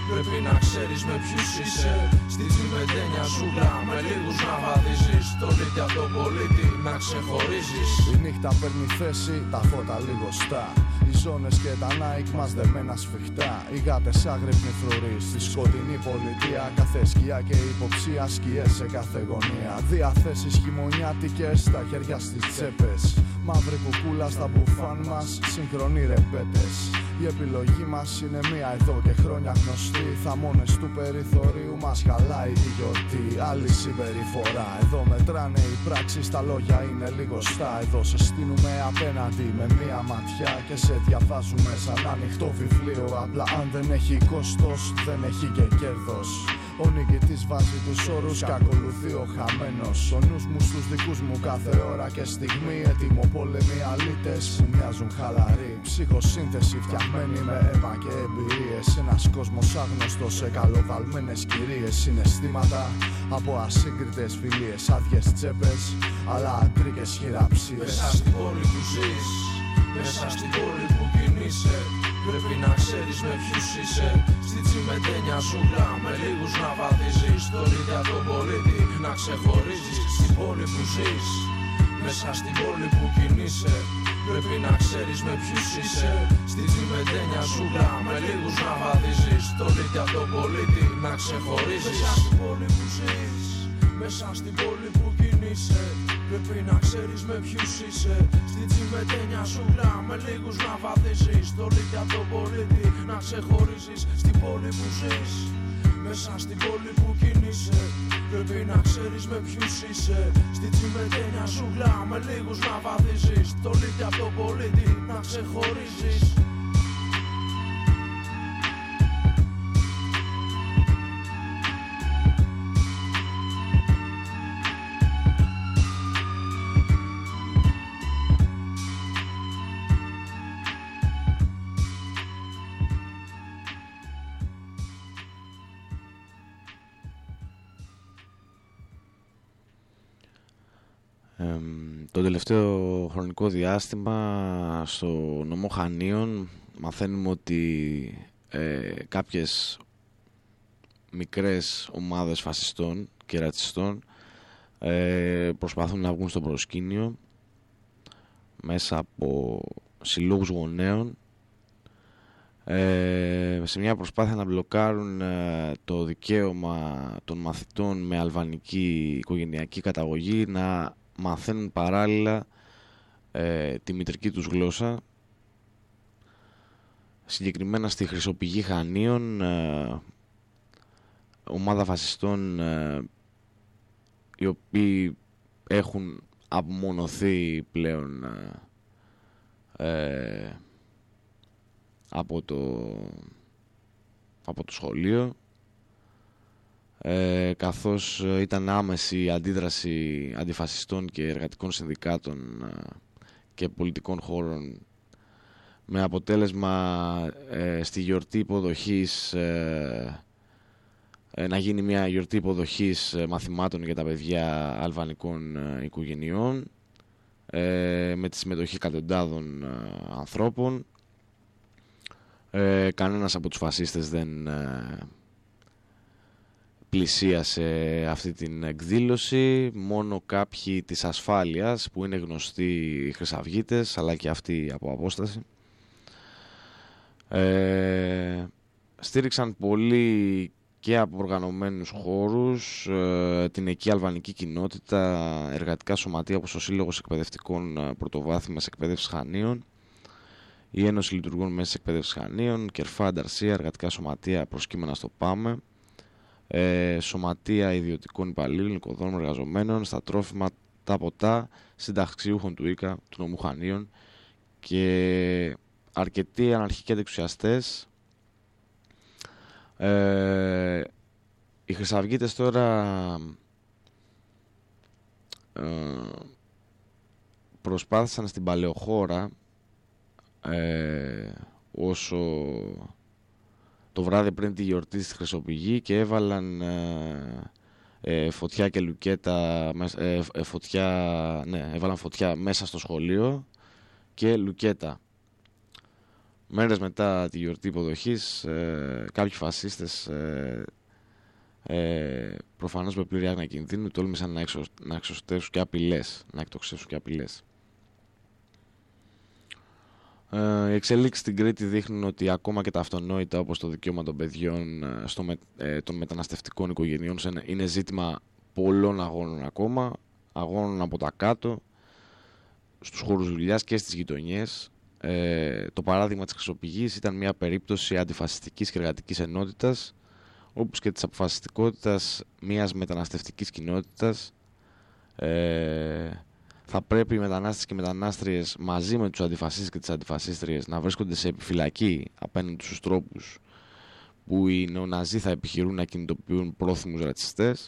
Πρέπει να ξέρεις με ποιους είσαι. Στη τσιμεντένια ζούλα με λίγους να βαδίζεις. Το λύκι από το πολίτη να ξεχωρίζεις. Η νύχτα παίρνει θέση, τα φώτα λιγοστά. Οι ζώνες και τα Nike μας δεμένα σφιχτά. Οι γάτες άγρυπνοι φρουροί στη σκοτεινή πολιτεία. Κάθε σκιά και υποψία, σκιές σε κάθε γωνία. Διαθέσεις χειμωνιάτικες, τα χέρια στις τσέπες. Μαύρη κουκούλα στα μπουφάν μας, σύγχρονοι ρεμπέτες. Η επιλογή μας είναι μία εδώ και χρόνια γνωστή. Θαμώνες του περιθωρίου μας χαλάει η γιορτή. Άλλη συμπεριφορά, εδώ μετράνε οι πράξεις. Τα λόγια είναι λιγοστά. Εδώ σε στείνουμε απέναντι με μία ματιά και σε διαβάζουμε σαν ανοιχτό βιβλίο. Απλά αν δεν έχει κόστος, δεν έχει και κέρδος. Ο νικητής βάζει τους όρους και ακολουθεί ο χαμένος. Ο νους μου στους δικούς μου κάθε ώρα και στιγμή. Έτοιμο πόλεμοι αλήτες που μοιάζουν χαλαροί. Ψυχοσύνθεση φτιαγμένη με αίμα και εμπειρίες. Ένας κόσμος άγνωστος σε καλοβαλμένες κυρίες. Συναισθήματα από ασύγκριτες φιλίες. Άδειες τσέπες αλλά αντρίκες χειραψίες. Μέσα στην πόλη που ζεις, μέσα στην πόλη που κινείσαι. Πρέπει να ξέρεις με ποιους είσαι. Στη τσιμεντένια ζούλα με λίγους να βαδίζεις. Το λύκι από τον πολίτη να ξεχωρίζεις. Στην πόλη που ζεις, μέσα στην πόλη που κινείσαι. Πρέπει να ξέρεις με ποιους είσαι. Στη τσιμεντένια ζούλα με λίγους να βαδίζεις. Το λύκι από τον πολίτη να ξεχωρίζεις. Μέσα στην πόλη που ζεις, μέσα στην πόλη που κινείσαι. Πρέπει να ξέρεις με ποιους είσαι. Στη τσιμεντένια ζούλα με λίγους να βαδίζεις. Το λύκι από τον πολίτη να ξεχωρίζεις. Στην πόλη που ζεις, μέσα στην πόλη που κινείσαι. Πρέπει να ξέρεις με ποιους είσαι. Στη τσιμεντένια ζούλα με λίγους να βαδίζεις. Το λύκι από τον πολίτη να ξεχωρίζεις. Το τελευταίο χρονικό διάστημα στο νομό Χανίων μαθαίνουμε ότι κάποιες μικρές ομάδες φασιστών και ρατσιστών προσπαθούν να βγουν στο προσκήνιο μέσα από συλλόγους γονέων σε μια προσπάθεια να μπλοκάρουν το δικαίωμα των μαθητών με αλβανική οικογενειακή καταγωγή να μαθαίνουν παράλληλα τη μητρική τους γλώσσα. Συγκεκριμένα στη Χρυσοπηγή Χανίων, ομάδα φασιστών οι οποίοι έχουν απομονωθεί πλέον από το σχολείο, καθώς ήταν άμεση αντίδραση αντιφασιστών και εργατικών συνδικάτων και πολιτικών χώρων, με αποτέλεσμα στη γιορτή υποδοχής να γίνει μια γιορτή υποδοχής μαθημάτων για τα παιδιά αλβανικών οικογενειών με τη συμμετοχή εκατοντάδων ανθρώπων. Κανένας από τους φασίστες δεν πλησίασε αυτή την εκδήλωση, μόνο κάποιοι της ασφάλειας που είναι γνωστοί χρυσαυγίτες, αλλά και αυτοί από απόσταση. Στήριξαν πολύ και από οργανωμένους χώρους την εκεί αλβανική κοινότητα, εργατικά σωματεία όπως ο Σύλλογος Εκπαιδευτικών Πρωτοβάθμιας Εκπαίδευσης Χανίων, η Ένωση Λειτουργών Μέσης Εκπαίδευσης Χανίων, Κερφά, Ανταρσία, εργατικά σωματεία προσκύμενα στο ΠΑΜΕ, σωματεία ιδιωτικών υπαλλήλων, οικοδόμων εργαζομένων, στα τρόφιμα, τα ποτά, συνταξιούχων του ΙΚΑ, του νομού Χανίων και αρκετοί αναρχικοί αντεξουσιαστές. Οι χρυσαυγίτες τώρα προσπάθησαν στην Παλαιοχώρα όσο το βράδυ πριν τη γιορτή στη Χρυσοπηγή και έβαλαν φωτιά και λουκέτα, έβαλαν φωτιά μέσα στο σχολείο και λουκέτα. Μέρες μετά τη γιορτή υποδοχής, κάποιοι φασίστες, προφανώς με πλήρη άγνοια κινδύνου, τόλμησαν να εκτοξεύσουν και απειλές. Οι εξελίξεις στην Κρήτη δείχνουν ότι ακόμα και τα αυτονόητα, όπως το δικαίωμα των παιδιών των μεταναστευτικών οικογενειών, είναι ζήτημα πολλών αγώνων ακόμα, αγώνων από τα κάτω, στους χώρους δουλειάς και στις γειτονιές. Το παράδειγμα της Χρυσοπηγής ήταν μια περίπτωση αντιφασιστικής και εργατικής ενότητας, όπως και της αποφασιστικότητας μιας μεταναστευτικής κοινότητας. Θα πρέπει οι μετανάστες και οι μετανάστριες μαζί με τους αντιφασίστες και τις αντιφασίστριες να βρίσκονται σε επιφυλακή απέναντι στους τρόπους που οι νεοναζί θα επιχειρούν να κινητοποιούν πρόθυμους ρατσιστές,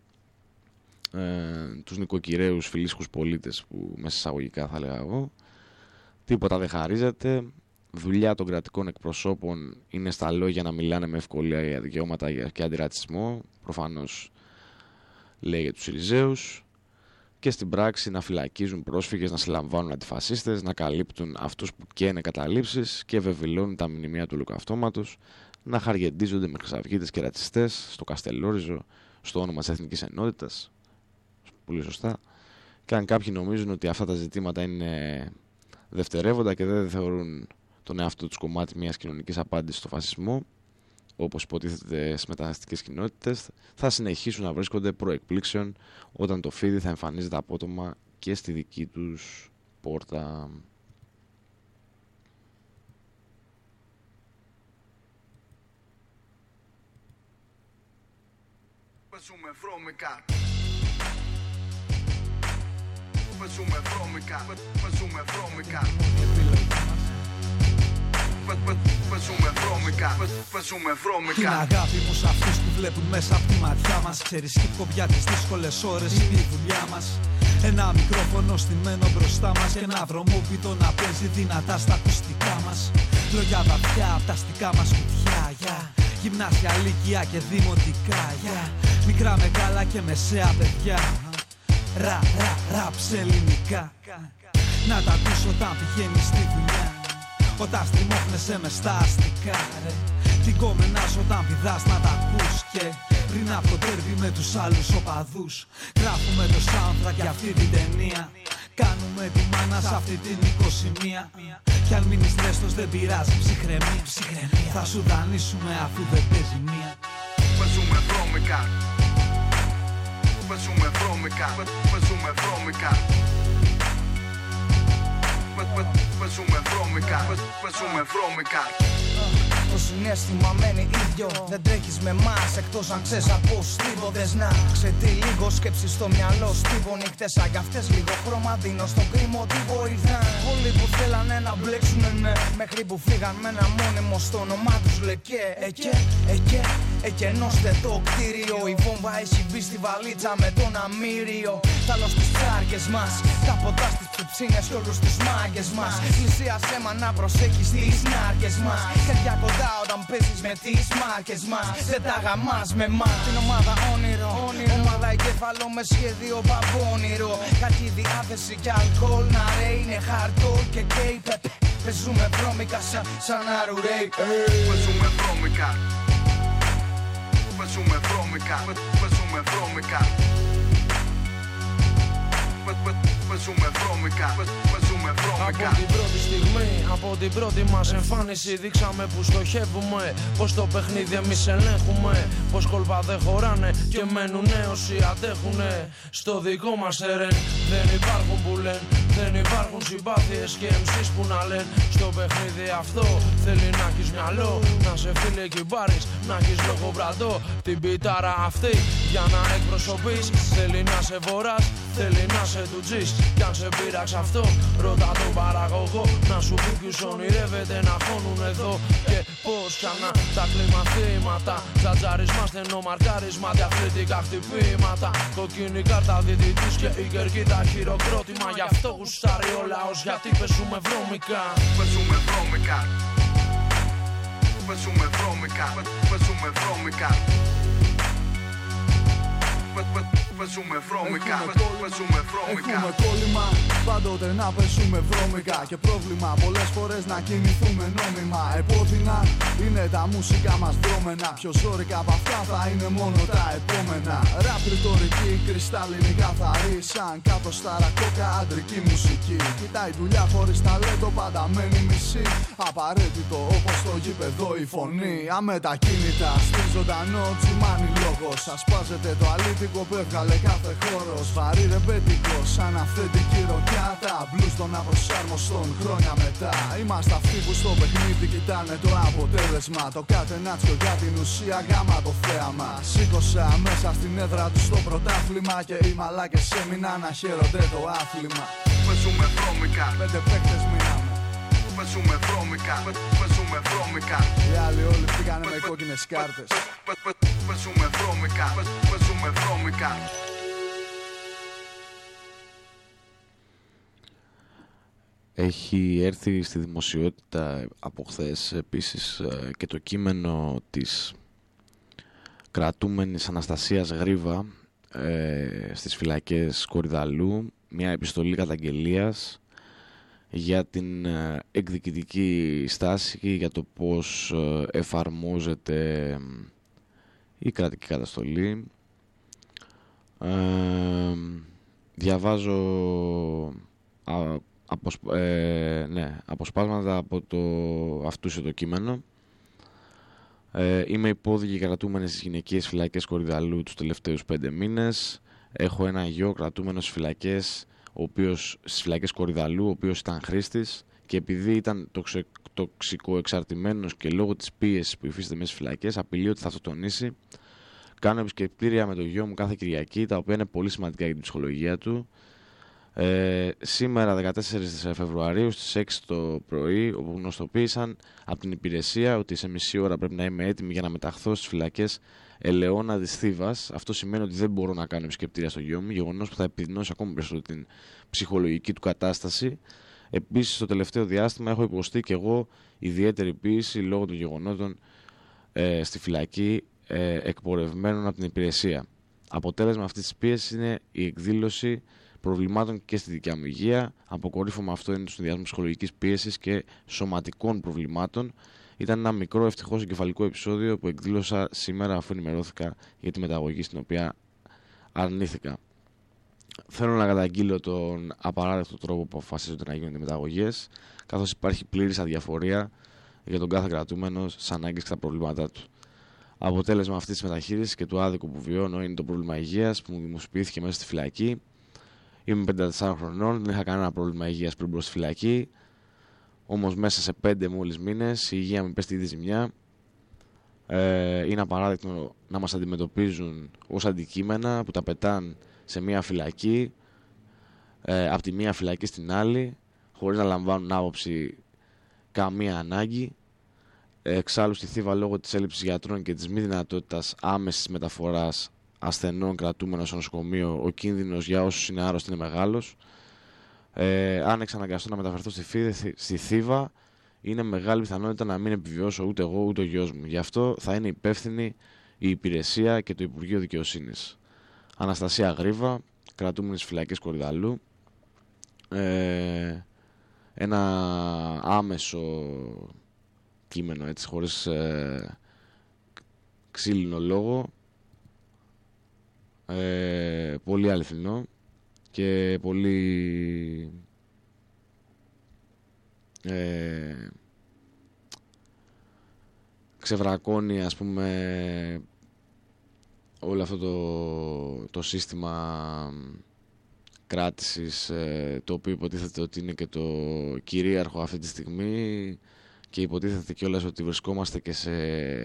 τους νοικοκυρέους φιλήσυχους πολίτες που μέσα εισαγωγικά θα λέγα εγώ. Τίποτα δεν χαρίζεται. Δουλειά των κρατικών εκπροσώπων είναι στα λόγια να μιλάνε με ευκολία για δικαιώματα και αντιρατσισμό, προφανώς λέει για τους Συριζέους, και στην πράξη να φυλακίζουν πρόσφυγες, να συλλαμβάνουν αντιφασίστες, να καλύπτουν αυτούς που καίνε καταλήψεις και βεβηλώνουν τα μνημεία του ολοκαυτώματος, να χαργεντίζονται με χρυσαυγίτες και ρατσιστές στο Καστελόριζο, στο όνομα της Εθνικής Ενότητας. Πολύ σωστά. Και αν κάποιοι νομίζουν ότι αυτά τα ζητήματα είναι δευτερεύοντα και δεν θεωρούν τον εαυτό τους κομμάτι μιας κοινωνικής απάντησης στο φασισμό, όπως υποτίθεται στις μεταναστευτικές κοινότητες, θα συνεχίσουν να βρίσκονται προεκπλήξεων όταν το φίδι θα εμφανίζεται απότομα και στη δική τους πόρτα. Παίζουμε βρώμικα. Παίζουμε βρώμικα. Παίζουμε βρώμικα. Παίζουμε βρώμικα, παίζουμε βρώμικα. Την αγάπη μου σε αυτούς που βλέπουν μέσα από τη ματιά μας. Ξέρεις hip-hop τις δύσκολες ώρες είναι η δουλειά μας. Ένα μικρόφωνο στημένο μπροστά μας και ένα βρωμόπιτο να παίζει δυνατά στα ακουστικά μας. Λόγια βαθιά απ' τα αστικά μας κουτιά, yeah. Γυμνάσια, λύκεια και δημοτικά, yeah. Μικρά, μεγάλα και μεσαία παιδιά. Ραψ ελληνικά. Να τα ακούς όταν πηγαίνεις στη δουλειά. Όταν στριμώχνεσαι μες στα αστικά, ρε. Τι κομμενάς όταν πηδάς να τα ακούς. Και πριν από το τέρβι με τους άλλους οπαδούς, γράφουμε το soundtrack για αυτή την ταινία. Κάνουμε τη μάνα σε αυτή την 21. Κι αν μείνεις τρέστος δεν πειράζει, ψυχραιμία. Θα σου δανείσουμε αφού δεν παίζει μία. Παίζουμε βρώμικα. Παίζουμε βρώμικα. Παίζουμε βρώμικα. Παίζουμε βρώμικα, παίζουμε βρώμικα. Το συναίσθημα μένει ίδιο. Δεν τρέχεις με μας εκτός αν ξέρεις από στίβοδες. Να ξετεί λίγο σκέψη στο μυαλό. Στίβο νύχτες σαν κι αυτές. Λίγο χρώμα δίνω στον κρίμο τι βοηθά. Όλοι που θέλανε να μπλέξουνε ναι. Μέχρι που φύγαν με ένα μόνιμο στο όνομά τους λεκέ. Εκενώστε το κτίριο. Η βόμβα έχει μπει στη βαλίτσα με τον αμύριο. Τάλος στις τσάρκες μας. Τα ποτά στις ψιψίνες και όλους τους μάγκες μας. Πλησίασέ μα να προσέχεις τις νάρκες μας. Χέρια κοντά όταν παίζεις με τις μάρκες μας. Δεν τα γαμάς με μας. Την ομάδα όνειρο. Ομάδα εγκέφαλο με σχέδιο παπώνυρο. Κακή διάθεση και αλκοόλ να ρέει. Είναι hardcore και gay. Παίζουμε βρώμικα σαν αρουρέι. Παίζουμε βρώμικα. Παίζουμε βρώμικα. Παίζουμε βρώμικα. Παίζουμε βρώμικα, παίζουμε βρώμικα. Από την πρώτη στιγμή, από την πρώτη μας εμφάνιση δείξαμε που στοχεύουμε. Πως το παιχνίδι εμείς ελέγχουμε. Πως κόλπα δεν χωράνε και μένουνε όσοι αντέχουνε. Στο δικό μας ερέν δεν υπάρχουν που λένε. Δεν υπάρχουν συμπάθειες και MCs που να λένε. Στο παιχνίδι αυτό θέλει να έχεις μυαλό. Να σε φίλε και μπάρεις, να έχεις λόγο μπραντό. Την πιτάρα αυτή για να εκπροσωπείς. Θέλει να σε βοράς, θέλει να σε τουτζείς. Κι αν σε πείραξε αυτό, ρώτα τον παραγωγό. Να σου πει ποιους ονειρεύεται να χώνουν εδώ. Και πως ξανά τα κλιμαθήματα. Τζατζάρισμα, στενομαρκάρισμα, διαφορετικά χτυπήματα. Κοκκίνη κάρτα διδυτής και η κερκίδα χειροκρότημα. Γι' αυτό γουστάρει ο λαός, γιατί παίζουμε βρώμικα. Παίζουμε βρώμικα. Παίζουμε βρώμικα. Παίζουμε βρώμικα. Παίζουμε βρώμικα, παίζουμε βρώμικα. Έχουμε κόλλημα πάντοτε να παίζουμε βρώμικα. Και πρόβλημα πολλές φορές να κινηθούμε νόμιμα. Επώδυνα είναι τα μουσικά μας δρόμενα. Πιο ζώρικα από αυτά θα είναι μόνο τα επόμενα. Ραπ ρητορική, κρυστάλλινη καθαρή. Σαν κάτω στα ρακόκα αντρική μουσική. Κοιτάει δουλειά χωρίς ταλέντο, πάντα μένει μισή. Απαραίτητο όπως το γήπεδο η φωνή. Αμετακίνητα στη ζωντανό τσιμάνι λόγος. Ασπάζεται το αλήτικο που έβγαλε κάθε χώρος. Βαρύ ρεμπέτικο σαν αυθεντική ροκιά. Τα μπλούς των απροσάρμοστων χρόνια μετά. Είμαστε αυτοί που στο παιχνίδι κοιτάνε το αποτέλεσμα. Το κατενάτσιο για την ουσία γάμα το θέαμα. Σήκωσα μέσα στην έδρα του στο πρωτάθλημα. Και οι μαλάκες έμειναν να χαίρονται το άθλημα. Παίζουμε βρώμικα, 5 παίκτες μείναμε. Παίζουμε βρώμικα, παίζουμε βρώμικα. Οι άλλοι όλοι πήγανε με κόκκινες κάρτες. Παίζουμε βρώμικα, παίζουμε βρώμικα. Έχει έρθει στη δημοσιότητα από χθες επίσης και το κείμενο της κρατούμενης Αναστασίας Γρίβα στις φυλακές Κορυδαλλού, μια επιστολή καταγγελίας για την εκδικητική στάση και για το πώς εφαρμόζεται η κρατική καταστολή. Διαβάζω αποσπάσματα από το αυτούσιο το κείμενο. Είμαι υπόδικη κρατούμενη στις γυναικείες φυλακές Κορυδαλλού τους τελευταίους 5 μήνες. Έχω ένα γιο κρατούμενο στις φυλακές Κορυδαλλού, ο οποίος ήταν χρήστης και επειδή ήταν τοξικοεξαρτημένος και λόγω της πίεσης που υφίσταται μέσα στις φυλακές, απειλεί ότι θα αυτοκτονήσει. Κάνω επισκεπτήρια με το γιο μου κάθε Κυριακή, τα οποία είναι πολύ σημαντικά για την ψυχολογία του. Σήμερα 14 Φεβρουαρίου στις 6 το πρωί, όπου γνωστοποίησαν από την υπηρεσία ότι σε μισή ώρα πρέπει να είμαι έτοιμη για να μεταχθώ στις φυλακές Ελαιώνα της Θήβας. Αυτό σημαίνει ότι δεν μπορώ να κάνω επισκεπτήρια στο γιο μου, γεγονός που θα επιδεινώσει ακόμα περισσότερο την ψυχολογική του κατάσταση. Επίσης, στο τελευταίο διάστημα έχω υποστεί και εγώ ιδιαίτερη πίεση λόγω των γεγονότων στη φυλακή εκπορευμένων από την υπηρεσία. Αποτέλεσμα αυτής της πίεσης είναι η εκδήλωση προβλημάτων και στη δικιά μου υγεία. Αποκορύφωμα αυτό είναι το συνδυασμό ψυχολογικής πίεσης και σωματικών προβλημάτων. Ήταν ένα μικρό ευτυχώς εγκεφαλικό επεισόδιο που εκδήλωσα σήμερα αφού ενημερώθηκα για τη μεταγωγή στην οποία αρνήθηκα. Θέλω να καταγγείλω τον απαράδεκτο τρόπο που αποφασίζονται να γίνονται μεταγωγές, καθώς υπάρχει πλήρης αδιαφορία για τον κάθε κρατούμενο στις ανάγκες και τα προβλήματά του. Αποτέλεσμα αυτής της μεταχείρισης και του άδικου που βιώνω είναι το πρόβλημα υγείας που μου δημοσιοποιήθηκε μέσα στη φυλακή. Είμαι 54 χρονών, δεν είχα κανένα πρόβλημα υγείας πριν μπω στη φυλακή. Όμως μέσα σε 5 μόλις μήνες η υγεία μου πέστη ήδη ζημιά. Είναι απαράδεκτο να μας αντιμετωπίζουν ως αντικείμενα που τα πετάν σε μία φυλακή, από τη μία φυλακή στην άλλη, χωρίς να λαμβάνουν άποψη καμία ανάγκη. Εξάλλου στη Θήβα, λόγω της έλλειψης γιατρών και της μη δυνατότητας άμεσης μεταφοράς ασθενών κρατούμενων στο νοσοκομείο, ο κίνδυνος για όσους είναι άρρωστοι είναι μεγάλος. Αν εξαναγκαστώ να μεταφερθώ στη Θήβα, είναι μεγάλη πιθανότητα να μην επιβιώσω ούτε εγώ ούτε ο γιος μου. Γι' αυτό θα είναι υπεύθυνη η υπηρεσία και το Υπουργείο Δικαιοσύνης. Αναστασία Γρίβα, κρατούμενη στις φυλακές Κορυδαλλού. Ένα άμεσο κείμενο, έτσι, χωρίς ξύλινο λόγο. Πολύ αληθινό και πολύ ξεβρακώνει, ας πούμε, όλο αυτό το σύστημα κράτησης, το οποίο υποτίθεται ότι είναι και το κυρίαρχο αυτή τη στιγμή και υποτίθεται κιόλας ότι βρισκόμαστε και σε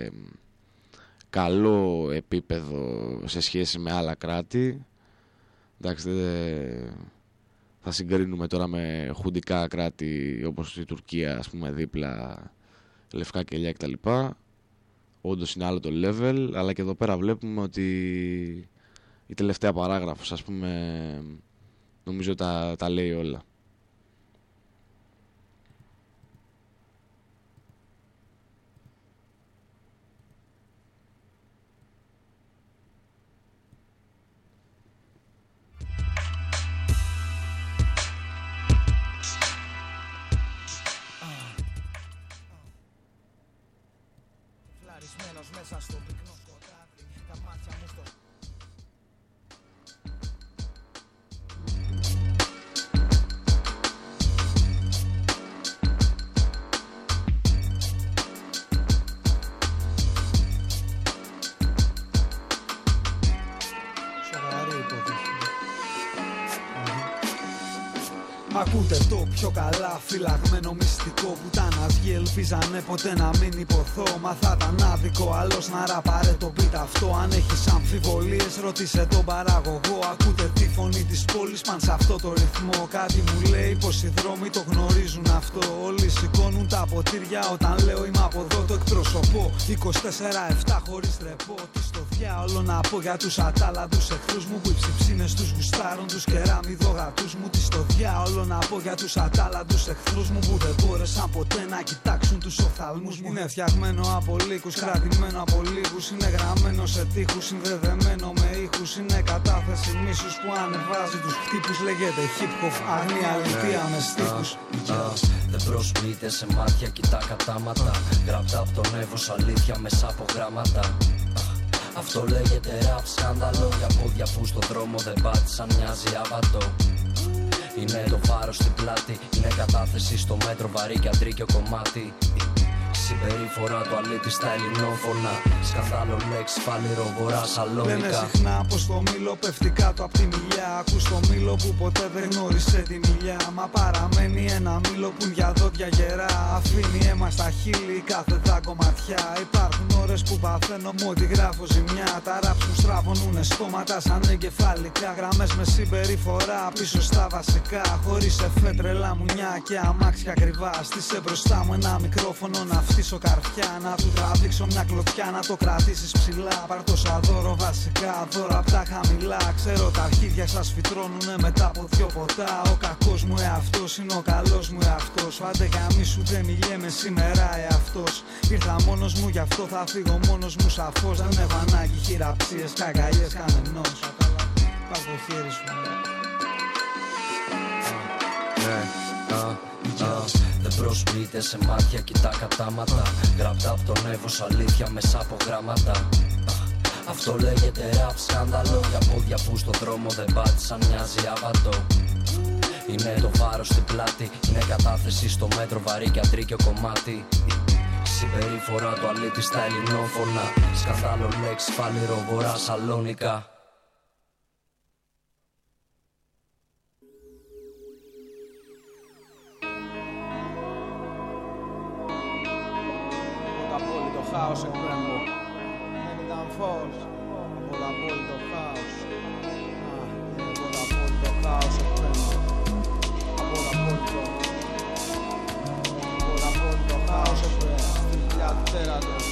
καλό επίπεδο σε σχέση με άλλα κράτη. Εντάξει, δεν θα συγκρίνουμε τώρα με χουντικά κράτη όπως η Τουρκία, ας πούμε, δίπλα, λευκά κελιά κτλ. Όντως είναι άλλο το level, αλλά και εδώ πέρα βλέπουμε ότι η τελευταία παράγραφος, ας πούμε, νομίζω τα λέει όλα. Ακούτε το πιο καλά φυλαγμένο μυστικό που τα να βγει ελπίζανε ποτέ να μην υποθώ. Μα θα ήταν άδικο άλλος να ραπάρε το beat αυτό. Αν έχεις αμφιβολίες ρώτησε τον παραγωγό. Ακούτε τη φωνή της πόλης παν σε αυτό το ρυθμό. Κάτι μου λέει πως οι δρόμοι το γνωρίζουν αυτό. Όλοι σηκώνουν τα ποτήρια όταν λέω είμαι από εδώ, το εκπροσωπώ. 24/7 χωρίς ρεπό. Τι στο διάολο να πω για τους ατάλλαντους εχθρούς μου που οι ψιψίνες τους γουστάρουν τους κεράμιδογατούς μου. Τι στο διάολο να πω για τους ατάλλαντους εχθρούς μου που δεν μπόρεσαν ποτέ να κοιτάξουν τους οφθαλμούς μου. Είναι φτιαγμένο από λύκους, κρατημένο από λίγους. Είναι γραμμένο σε τείχους, συνδεδεμένο με ήχους. Είναι κατάθεση μίσους που ανεβάζει τους χτύπους. Λέγεται hip hop, αγνή αλήθεια με στίχους. Δεν προσποιείται σε μάτια, κοιτά κατάματα. Γραπτά από τον Εύος, αλήθεια μέσα από γράμματα. Αυτό λέγεται rap σκάνδαλο. Για πόδια που στον δρόμο δεν πάτησαν, μοιάζει άβατο. Είναι το βάρος στην πλάτη, είναι κατάθεση στο μέτρο, βαρύ και αντρίκιο κομμάτι. Συμπεριφορά του αλήτη στα ελληνόφωνα. Σκανδάλο λέξη, φάλιρο, βορρά, Σαλόνικα. Λένε συχνά πως το μήλο πέφτει κάτω απ' τη μιλιά. Ακούς το μήλο που ποτέ δεν γνώρισε τη μιλιά. Μα παραμένει ένα μήλο που για δόντια γερά. Αφήνει αίμα στα χείλη κάθε δάκο ματιά. Υπάρχουν ώρες που παθαίνω μου ότι γράφω ζημιά. Τα ράψ μου στραβωνούνε στόματα σαν εγκεφαλικά. Γραμμές με συμπεριφορά πίσω στα βασικά. Χωρίς εφέ, τρελά μουνιά και αμάξια ακριβά. Στήσε μπροστά μου ένα μικρόφωνο να φτύσω καρφιά. Να του τραβήξω μια κλωτιά, να το κρατήσεις ψηλά. Πάρ' το σαν δώρο βασικά, δώρο απ' τα χαμηλά. Ξέρω τα αρχίδια σας φυτρώνουνε μετά από 2 ποτά. Ο κακός μου εαυτός είναι ο καλός μου εαυτός. Άντε γαμίσου δεν μιλιέμαι σήμερα εαυτός. Ήρθα μόνος μου γι' αυτό θα φύγω μόνος μου σαφώς. Δεν έχω ανάγκη χειραψίες και αγκαλιές κανενός. Πάρ' το χέρι σου. Δεν προσποιείται σε μάτια, κοιτά κατάματα. Γραπτά από τον Εύος, αλήθεια μέσα από γράμματα. Αυτό λέγεται rap σκάνδαλο. Για πόδια που στον δρόμο δεν πάτησαν, μοιάζει άβατο. Είναι το βάρος στην πλάτη, είναι κατάθεση στο μέτρο, βαρύ και αντρίκιο κομμάτι. Συμπεριφορά του αλήτη στα ελληνόφωνα. Σκανδάλο λέξη, φάλιρο, βορρά, Σαλόνικα. Χάος εκπέμπω. Δεν ήταν φως από το απόλυτο χάος. Από το απόλυτο χάος εκπέμπω. Από το απόλυτο χάος εκπέμπω. Στη κοιλιά του τέρατος.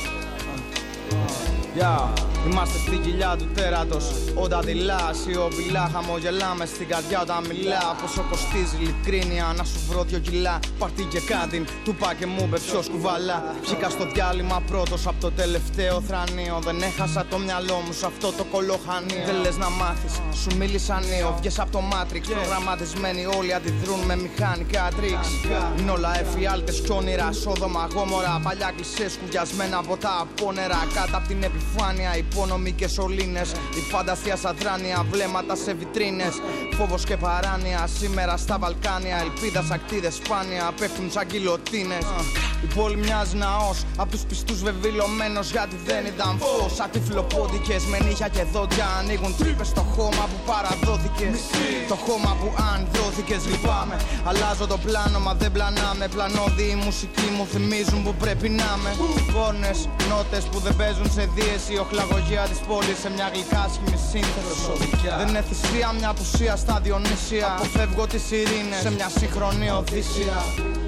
Είμαστε στη κοιλιά του τέρατος. Όταν δειλά, σιωπηλά, χαμογελάμε στην καρδιά όταν μιλά. Πόσο κοστίζει ειλικρίνεια να σου βρω 2 κιλά. Πάρτι και κάτι, του πά και μου είπε ποιος κουβαλά. Βγήκα στο διάλειμμα πρώτος από το τελευταίο θρανείο. Δεν έχασα το μυαλό μου σε αυτό το κολοχανίο. Δεν λες να μάθεις, σου μίλησα νέο. Βγες από το Matrix, προγραμματισμένοι όλοι αντιδρούν με μηχανικά τρίξ. Είναι όλα εφιάλτες κι όνειρα, σόδομα γόμορα. Παλιά κλισές σκουδιασμένα από τα απόνερα. Κάτω από την επιφάνεια υπόνομοι και σωλήνες. Η φαντασία σαν δράνεια, βλέμματα σε βιτρίνες. Φόβος και παράνοια, σήμερα στα Βαλκάνια. Ελπίδα σ' ακτίδες σπάνια, πέφτουν σαν κιλοτίνες. Η πόλη μοιάζει ναός, απ' τους πιστούς βεβηλωμένος γιατί δεν ήταν φως. Σαν τυφλοπόδικες με νύχια και δόντια ανοίγουν τρύπες στο χώμα που παραδόθηκες. Το χώμα που αν δόθηκες λυπάμαι. Αλλάζω το πλάνο μα δεν πλανάμε. Πλανώδη η μουσική μου θυμίζουν που πρέπει να είμαι. Πόρνες, νότες που δεν παίζουν σε δίεση. Οχλαγωγία της πόλης σε μια γλυκάσχημη σύνθεση. Δεν είναι θυσία μια απουσία στα Διονύσια. Αποφεύγω τις ειρήνες σε μια σύγχρονη Οδύσσια.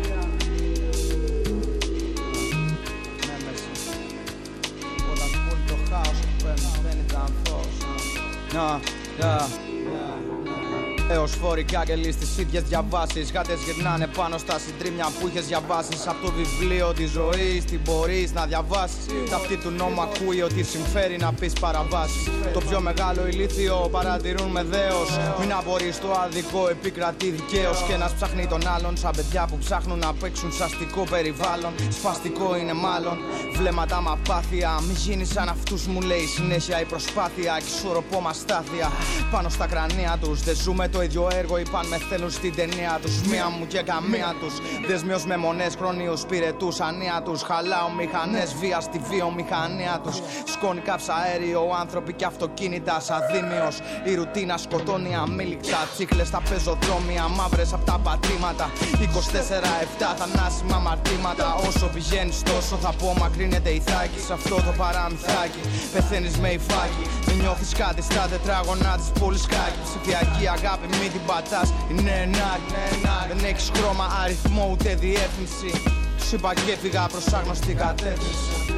Έως φορικά και στις ίδιες διαβάσεις. Γάτες γυρνάνε πάνω στα συντρίμια που είχες διαβάσει. Από το βιβλίο της ζωής τι μπορείς να διαβάσεις. Τα αυτή του νόμου ακούει ότι συμφέρει να πεις παραβάσεις. Το πιο μεγάλο ηλίθιο παρατηρούν με δέος. Μην απορείς το άδικο επικρατεί δικαίως. Και ένας ψάχνει τον άλλον σαν παιδιά που ψάχνουν να παίξουν σε αστικό περιβάλλον. Σφαστικό είναι μάλλον. Βλέμματα με απάθεια. Μη γίνεις σαν αυτούς μου λέει συνέχεια η προσπάθεια. Εξορροπώ μαστάθεια πάνω στα κρανία τους. Δεν ζούμε το το ίδιο έργο είπαν με θέλουν στην ταινία τους. Μία μου και καμία τους. Δεσμιός με μονές, χρόνιους πυρετούς, ανία τους. Χαλάω μηχανές, βία στη βιομηχανία τους. Σκόνη καύσα αέριο, άνθρωποι και αυτοκίνητα σαδίμιος. Η ρουτίνα σκοτώνει αμήλιξα. Τσίχλες στα πεζοδρόμια, μαύρες απ' τα πατήματα. 24/7 θανάσιμα μαρτήματα. Όσο πηγαίνεις τόσο θα απομακρύνεται η θάκη. Σε αυτό το παραμυθάκι πεθαίνεις με υφάκι. Δεν νιώθεις κάτι στα τετράγωνα της πολυσκάκι. Ψηφιακή αγάπη μην την πατάς, είναι ενάρκη. Δεν έχεις χρώμα, αριθμό ούτε διεύθυνση. Τους είπα και έφυγα προς άγνωστη κατεύθυνση.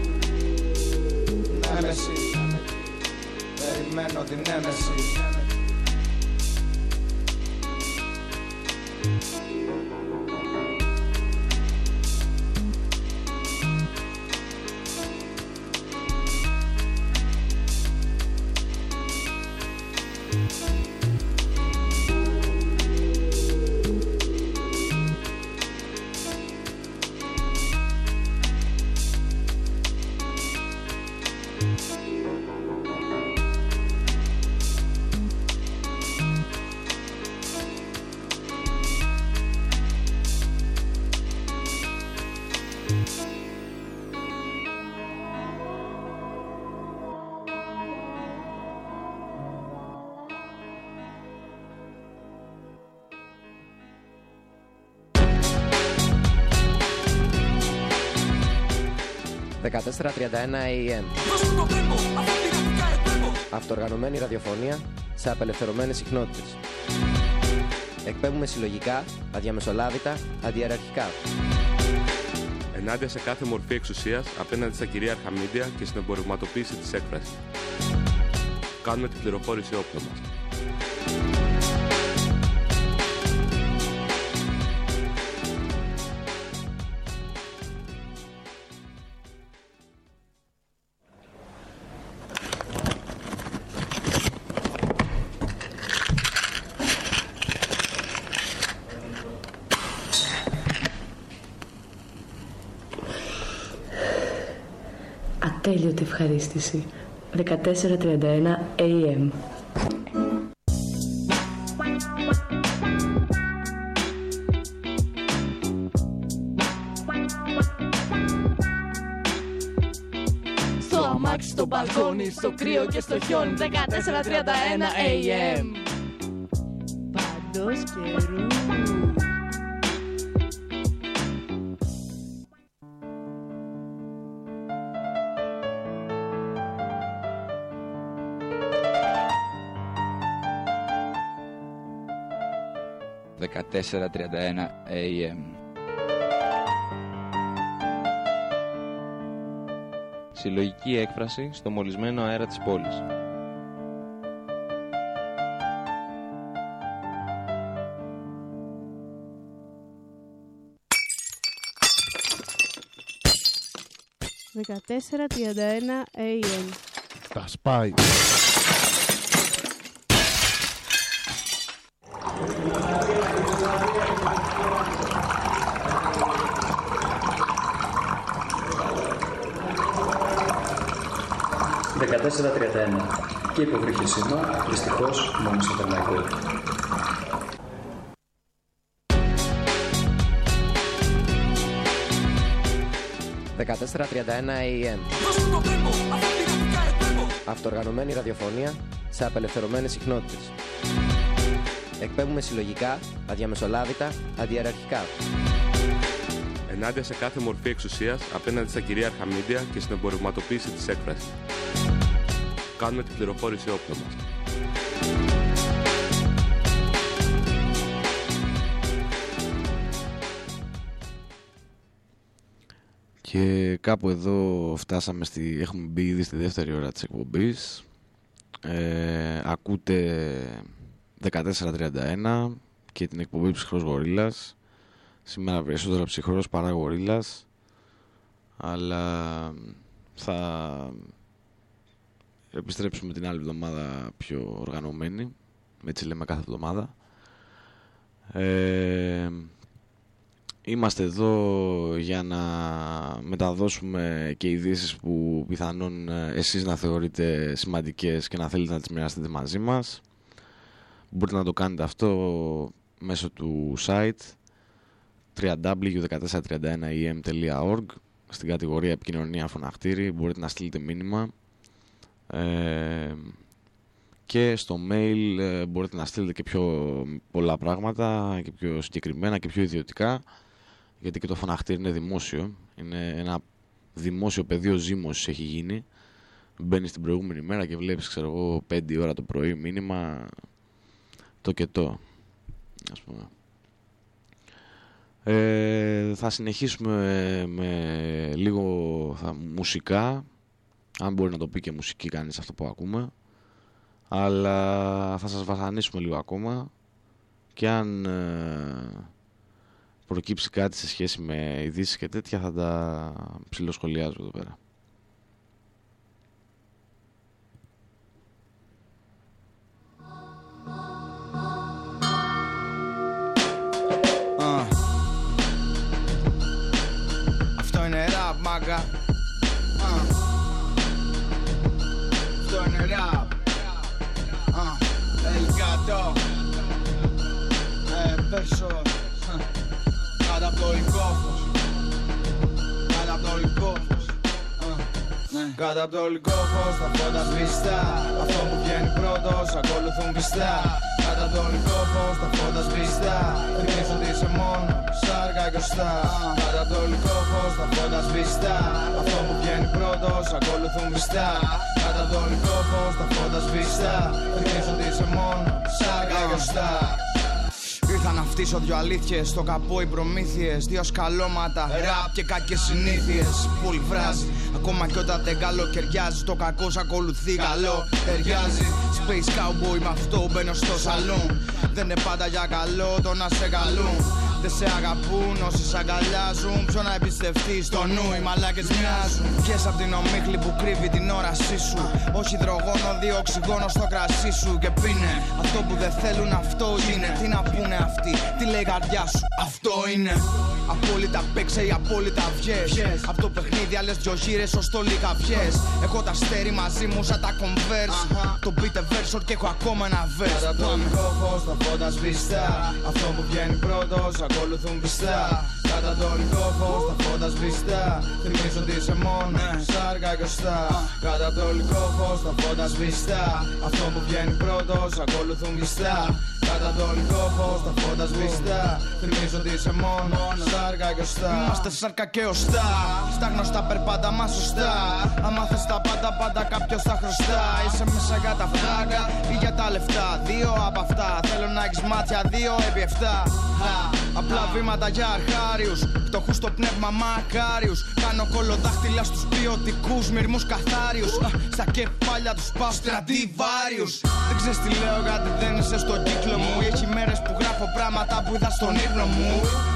Έμεση, περιμένω την έμεση. AM. Αυτοοργανωμένη ραδιοφωνία σε απελευθερωμένες συχνότητες. Εκπέμπουμε συλλογικά, αδιαμεσολάβητα, αντιεραρχικά. Ενάντια σε κάθε μορφή εξουσίας απέναντι στα κυρίαρχα μίντια και στην εμπορευματοποίηση της έκφρασης. Κάνουμε την πληροφόρηση όπλο μας. Ατέλειωτη ευχαρίστηση. 14:31 AM. Στο αμάξι, στο μπαλκόνι, στο κρύο και στο χιόνι. 14:31 AM. Παντός καιρού. AM. Συλλογική έκφραση στο μολυσμένο αέρα της πόλης. «14:31 AM». Τα σπάει. Και υποβρύχει σήμα, δυστυχώς μόνο στο Θερμαϊκό. 14:31 AM. Αυτοοργανωμένη ραδιοφωνία σε απελευθερωμένες συχνότητες. Εκπέμπουμε συλλογικά, αδιαμεσολάβητα, αντιεραρχικά. Ενάντια σε κάθε μορφή εξουσίας απέναντι στα κυρίαρχα μίντια και στην εμπορευματοποίηση της έκφρασης. Κάνουμε την πληροφόρηση όπλο μας. Και κάπου εδώ φτάσαμε έχουμε μπει ήδη στη δεύτερη ώρα της εκπομπής. Ακούτε 14:31 και την εκπομπή Ψυχρός Γορίλας. Σήμερα περισσότερο ψυχρός παρά γορίλας, αλλά θα επιστρέψουμε την άλλη εβδομάδα πιο οργανωμένοι, έτσι λέμε κάθε εβδομάδα. Είμαστε εδώ για να μεταδώσουμε και ειδήσεις που πιθανόν εσείς να θεωρείτε σημαντικές και να θέλετε να τις μοιραστείτε μαζί μας. Μπορείτε να το κάνετε αυτό μέσω του site www.1431em.org. Στην κατηγορία επικοινωνία φωναχτήρι μπορείτε να στείλετε μήνυμα, και στο mail μπορείτε να στείλετε και πιο πολλά πράγματα και πιο συγκεκριμένα και πιο ιδιωτικά, γιατί και το φωναχτήρι είναι δημόσιο, είναι ένα δημόσιο πεδίο ζήμωσης έχει γίνει. Μπαίνεις την προηγούμενη μέρα και βλέπεις, ξέρω εγώ, 5 ώρα το πρωί μήνυμα το και το, ας πούμε. Θα συνεχίσουμε με λίγο μουσικά, αν μπορεί να το πει και μουσική κανείς αυτό που ακούμε, αλλά θα σας βασανίσουμε λίγο ακόμα, και αν προκύψει κάτι σε σχέση με ειδήσεις και τέτοια θα τα ψιλοσχολιάζω εδώ πέρα. Αυτό είναι rap, μάγκα. Αυτό είναι rap. Ελκάτο. Πέσω. Κάτω απ' το λυκόφος. Κάτω απ' το λυκόφος. Κάτω απ' το λυκόφος, τα φώτα σβηστά. Αυτό που βγαίνει πρώτος, ακολουθούν πιστά. Κάτω απ' το λυκόφος, τα φώτα σβηστά. Θυμίζω ότι είσαι μόνο σάρκα και οστά. Κάτω απ' το λυκόφος, τα φώτα σβηστά. Αυτό που βγαίνει πρώτος, ακολουθούν πιστά. Κάτω απ' το λυκόφος, τα φώτα σβηστά. Θυμίζω ότι είσαι μόνο σάρκα και οστά. Ήρθα να φτύσω δυο αλήθειες, στο καπό οι προμήθειες. Δύο σκαλώματα, ραπ και κακές συνήθειες. Πολύ βράζει, ακόμα κι όταν δεν καλοκαιριάζει. Το κακό σ' ακολουθεί, καλό ταιριάζει. Space cowboy, με αυτό μπαίνω στο σαλόν. Δεν είναι πάντα για καλό το να σε καλούν. Δεν σε αγαπούν όσοι σ' αγκαλιάζουν. Ποιο να εμπιστευτείς, το νου οι μαλάκες μοιάζουν. Πιες απ' την ομίχλη που κρύβει την όρασή σου. Όχι υδρογόνο, δύο οξυγόνο στο κρασί σου. Και πίνε αυτό που δεν θέλουν, αυτό είναι. Τι να πούνε αυτοί, τι λέει η καρδιά σου, αυτό είναι. Απόλυτα παίξε ή απόλυτα βγες. Απ' το παιχνίδι άλλες δυο γύρες ως το λίγα βγες. Έχω τα αστέρι μαζί μου σαν τα converse. Το beat verse και έχω ακόμα ένα verse. Κάτω απ' το λυκόφος, τα φώτα σβηστά. Αυτό που βγαίνει πρώτος, ακολουθούν πιστά. Κάτω απ' το λυκόφος, τα φώτα σβηστά. Θυμίζω ότι είσαι μόνο σάρκα και οστά. Κάτω απ' το λυκόφος, τα φώτα σβηστά. Αυτό που βγαίνει πρώτος, ακολουθούν πιστά. Κάτω απ' το λυκόφος, τα φώτα σβηστά. Θυμίζω ότι είσαι μόνο σάρκα και οστά. Είμαστε σάρκα και οστά. Στα γνωστά περπάτα μας σωστά. Άμα θες τα πάντα κάποιος τα χρωστά. Είσαι μέσα για τα φράγκα ή για τα λεφτά. Δύο από αυτά θέλω να έχεις μάτια 2/7. Απλά βήματα για αρχάριους, φτωχούς στο πνεύμα μακάριους. Κάνω κολοδάχτυλα στους ποιοτικούς μυρμούς καθάριους. Στα κεφάλια τους πάω στρατιβάριους. Δεν ξέρεις τι λέω γιατί δεν είσαι στον κύκλο μου. Έχει μέρες που γράφω πράγματα που είδα στον ύπνο μου.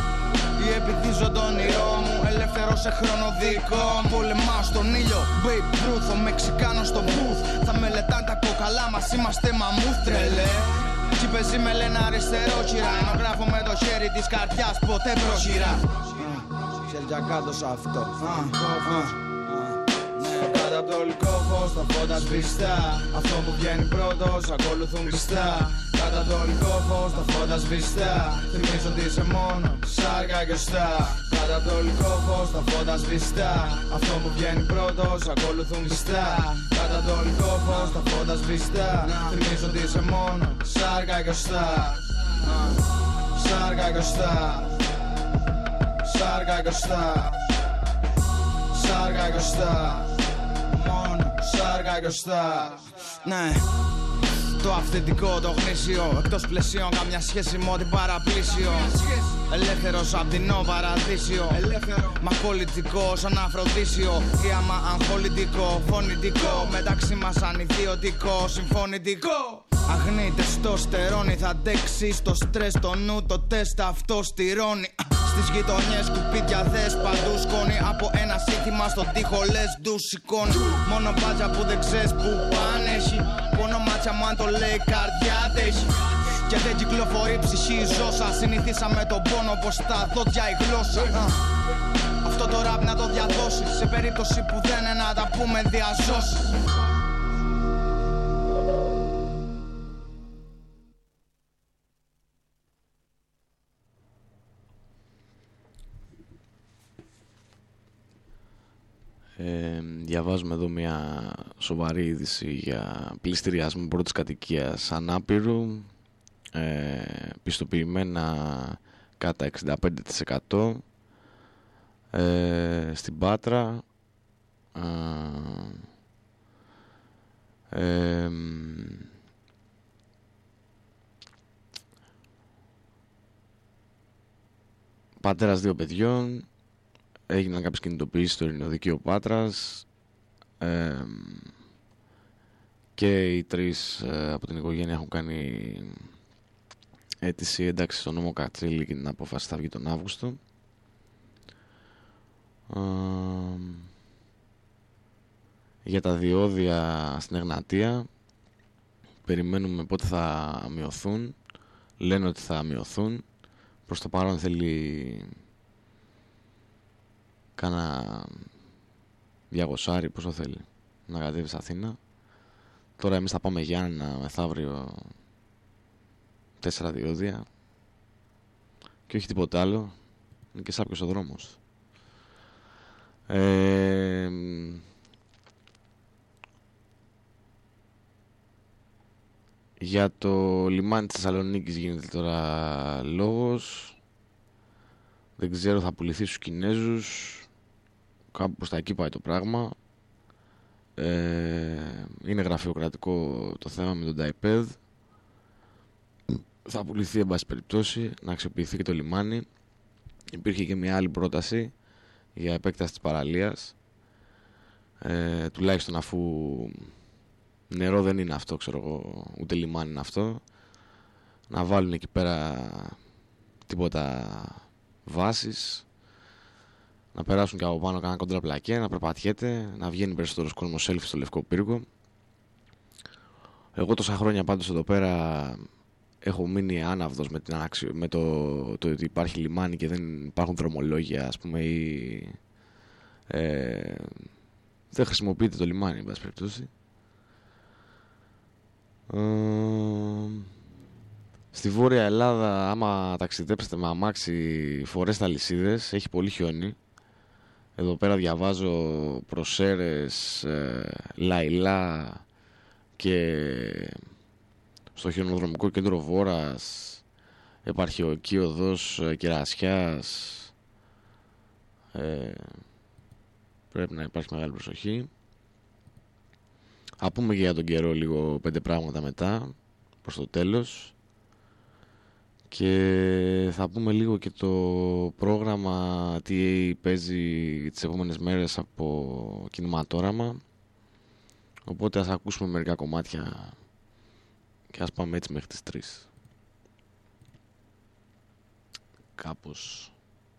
Ή επειδή ζω το όνειρό μου, ελεύθερο σε χρόνο δικό μου. Πολεμάω στον ήλιο, Babe Ruth, ο Μεξικάνος στο booth. Θα μελετάνε τα κοκαλά μας, είμαστε μαμούθ τρελέ. Κι παίζει με λένε αριστερό κύρα. Ενώ γράφω με το χέρι της καρδιάς, ποτέ πρόχειρα. Χέρια κάτω σ' αυτό. Κάτω απ' το λυκόφος, τα φώτα σβηστά. Αυτό που βγαίνει πρώτος, ακολουθούν πιστά. Κάτω απ' το λυκόφος, τα φώτα σβηστά. Θυμίζω ότι είσαι μόνο σάρκα και οστά. Κάτω απ' το λυκόφος, τα φώτα σβηστά. Αυτό που βγαίνει πρώτος, ακολουθούν πιστά. Κάτω απ' το λυκόφος, τα φώτα σβηστά. Θυμίζω ότι είσαι μόνο σάρκα και οστά. Σάρκα και οστά. Σάρκα και οστά. Σάρκα και οστά. Μόνο σάρκα και οστά. Ναι. Το αυθεντικό, το γνήσιο. Εκτός πλαισίων, καμιά σχέση με ό,τι παραπλήσιο. Ελεύθερος απ' την παραδείσιο. Μα πολιτικό σαν αφροδίσιο. Ή άμα αγχολητικό, φωνητικό. Μεταξύ μας ανιδιωτικό, συμφωνητικό. Αγνή τεστοστερόνη, θα αντέξεις το στρες, το νου, το τεστ αυτό στηρώνει. Στις γειτονιές σκουπίδια δες παντού σκόνη. Από ένα σύνθημα στον τοίχο λες ντου σηκώνει. Μόνο μπάτια που δεν ξέρεις που πάνε έχει. Πόνο μάτια μου αν το λέει καρδιά τέχει. Και δεν κυκλοφορεί ψυχή η ζώσα. Συνηθίσαμε τον πόνο πως τα δόντια η γλώσσα. Αυτό το ραπ να το διαδώσεις. Σε περίπτωση που δεν είναι να τα πούμε διαζώσεις. Διαβάζουμε εδώ μια σοβαρή είδηση για πληστηριασμό πρώτης κατοικίας ανάπηρου, πιστοποιημένα κατά 65%, στην Πάτρα. Πατέρας 2 παιδιών, έγιναν κάποιες κινητοποιήσεις στο Ειρηνοδικείο Πάτρας, και οι 3 από την οικογένεια έχουν κάνει αίτηση ένταξη στο νόμο Κατσίλη και την απόφαση θα βγει τον Αύγουστο. Για τα διόδια στην Εγνατία περιμένουμε πότε θα μειωθούν. Λένε ότι θα μειωθούν. Προς το παρόν θέλει κάνα 200, πόσο θέλει, να κατέβει στην Αθήνα. Τώρα εμείς θα πάμε Γιάννα μεθαύριο 4 διόδια και όχι τίποτα άλλο. Είναι και σάπιος ο δρόμος. Για το λιμάνι της Θεσσαλονίκης γίνεται τώρα λόγος. Δεν ξέρω, θα πουληθεί στους Κινέζους. Κάπου προς τα εκεί πάει το πράγμα. Είναι γραφειοκρατικό το θέμα με τον ΤΑΙΠΕΔ. Θα πουληθεί εν πάση περιπτώσει, να αξιοποιηθεί και το λιμάνι. Υπήρχε και μια άλλη πρόταση για επέκταση της παραλίας. Τουλάχιστον αφού νερό δεν είναι αυτό, ξέρω εγώ, ούτε λιμάνι είναι αυτό, να βάλουν εκεί πέρα τίποτα βάσεις, να περάσουν και από πάνω κάνα κοντραπλακέ, να περπατιέται, να βγαίνει περισσότερος κόσμος selfie στο Λευκό Πύργο. Εγώ τόσα χρόνια πάντως εδώ πέρα έχω μείνει άναυδος με το ότι υπάρχει λιμάνι και δεν υπάρχουν δρομολόγια, ας πούμε, ή δεν χρησιμοποιείται το λιμάνι, εν πάση περιπτώσει. Στη Βόρεια Ελλάδα, άμα ταξιδέψετε με αμάξι, φορέστε αλυσίδες, έχει πολύ χιόνι. Εδώ πέρα διαβάζω Προσέρες, Λαϊλά και στο χιονοδρομικό κέντρο Βόρας, επαρχιοκή οδός Κερασιάς, πρέπει να υπάρχει μεγάλη προσοχή. Θα πούμε και για τον καιρό λίγο 5 πράγματα μετά, προς το τέλος. Και θα πούμε λίγο και το πρόγραμμα τι παίζει τις επόμενες μέρες από κινηματόραμα. Οπότε ας ακούσουμε μερικά κομμάτια και ας πάμε έτσι μέχρι τις 3. Κάπως.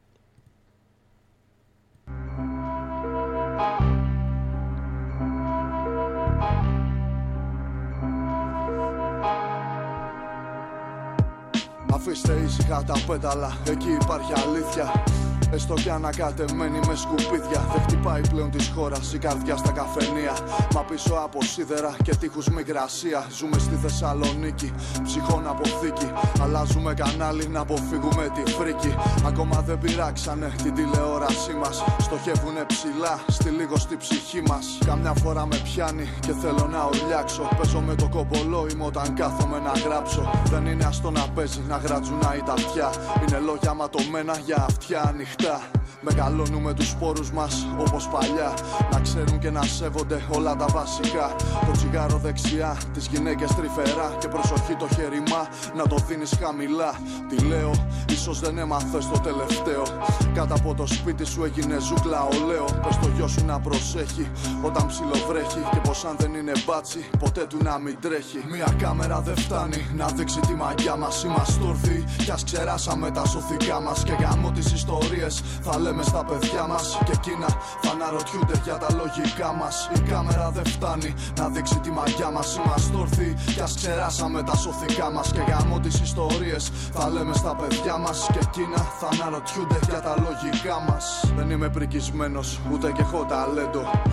Αφήστε ήσυχα τα πέταλα, εκεί υπάρχει αλήθεια. Έστω κι ανακατεμένη με σκουπίδια. Δεν χτυπάει πλέον της χώρας η καρδιά στα καφενεία. Μα πίσω από σίδερα και τείχους με υγρασία. Ζούμε στη Θεσσαλονίκη, ψυχών αποθήκη. Αλλάζουμε κανάλι να αποφύγουμε τη φρίκη. Ακόμα δεν πειράξανε την τηλεόρασή μας. Στοχεύουνε ψηλά, στη λίγο στη ψυχή μας. Καμιά φορά με πιάνει και θέλω να ουρλιάξω. Παίζω με το κομπολόιμο όταν κάθομαι να γράψω. Δεν είναι αστό να παίζει, να γρατζουνάει τα αυτιά. Είναι λόγια ματωμένα για αυτιά ανοιχτά. Μεγαλώνουμε τους σπόρους μας όπως παλιά. Να ξέρουν και να σέβονται όλα τα βασικά. Το τσιγάρο δεξιά, τις γυναίκες τρυφερά. Και προσοχή το χέριμά να το δίνεις χαμηλά. Τι λέω, ίσως δεν έμαθες το τελευταίο. Κάτω από το σπίτι σου έγινε ζούγκλα ο Λέο. Πες το γιο σου να προσέχει όταν ψιλοβρέχει. Και πως αν δεν είναι μπάτσι ποτέ του να μην τρέχει. Μια κάμερα δεν φτάνει να δείξει τη μαγιά μας. Είμαστε όρθιοι κι ας ξεράσαμε τα σωθικά μας. Και γαμώ τις ιστορίες θα λέμε στα παιδιά μας. Και εκείνα θα αναρωτιούνται για τα λογικά μας. Η κάμερα δεν φτάνει να δείξει τη μαγιά μας. Είμαστε όρθιοι κι ας ξεράσαμε τα σωθικά μας. Και γαμώ τις ιστορίες θα λέμε στα παιδιά μας. Και εκείνα θα αναρωτιούνται για τα λογικά μας. Δεν είμαι πρικισμένος ούτε και έχω ταλέντο.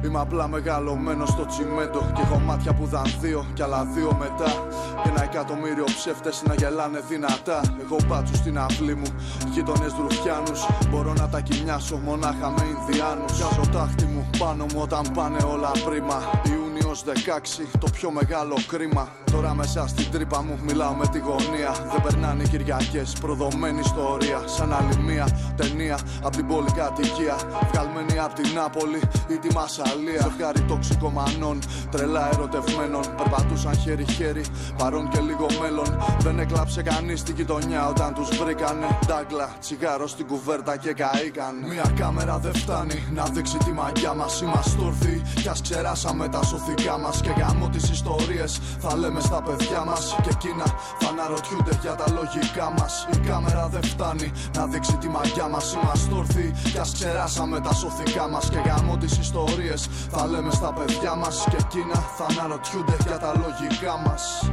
Είμαι απλά μεγαλωμένος στο τσιμέντο. Και έχω μάτια που δαν δύο κι άλλα δύο μετά. Και 1 εκατομμύριο ψεύτες να γελάνε δυνατά. Έχω μπάτσους στην αυλή μου, γείτονες ρουφιάνους. Μπορώ να τα κοιμιάσω μονάχα με Ινδιάνους. Πιάζω τάχτη μου πάνω μου όταν πάνε όλα πρίμα. Ιούνιος 16, το πιο μεγάλο κρίμα. Τώρα μέσα στην τρύπα μου μιλάω με τη γωνία. Δεν περνάνε οι Κυριακές, προδομένη ιστορία. Σαν άλλη μία ταινία απ' την πολυκατοικία. Βγαλμένη απ' την Νάπολη ή τη Μασσαλία. Ζευγάρι τοξικομανών, τρελά ερωτευμένων. Περπατούσαν χέρι-χέρι, παρόν και λίγο μέλλον. Δεν έκλαψε κανείς στην γειτονιά όταν τους βρήκανε. Ντάγκλα, τσιγάρο στην κουβέρτα και καήκανε. Μια κάμερα δεν φτάνει να δείξει τη μαγιά μας. Είμαστε όρθιοι κι ας ξεράσαμε τα σωθικά μας. Και γαμώ τις ιστορίες θα λέμε στα παιδιά μας. Και εκείνα θα αναρωτιούνται για τα λογικά μας. Η κάμερα δεν φτάνει να δείξει τη μαγιά μας. Είμαστε όρθιοι κι ας ξεράσαμε τα σωθικά μας. Και γαμώ τις ιστορίες θα λέμε στα παιδιά μας. Και εκείνα θα αναρωτιούνται για τα λογικά μας.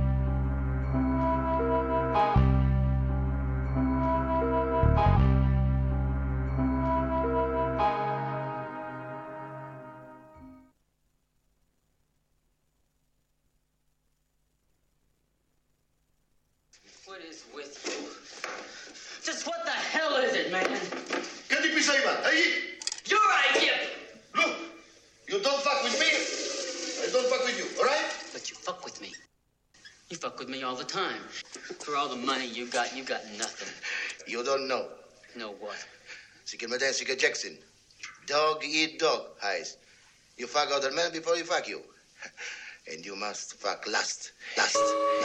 All the time. For all the money you got nothing. You don't know. Know what? Sika Jackson. Dog eat dog, Heis. You fuck other men before you fuck you. And you must fuck last. Last.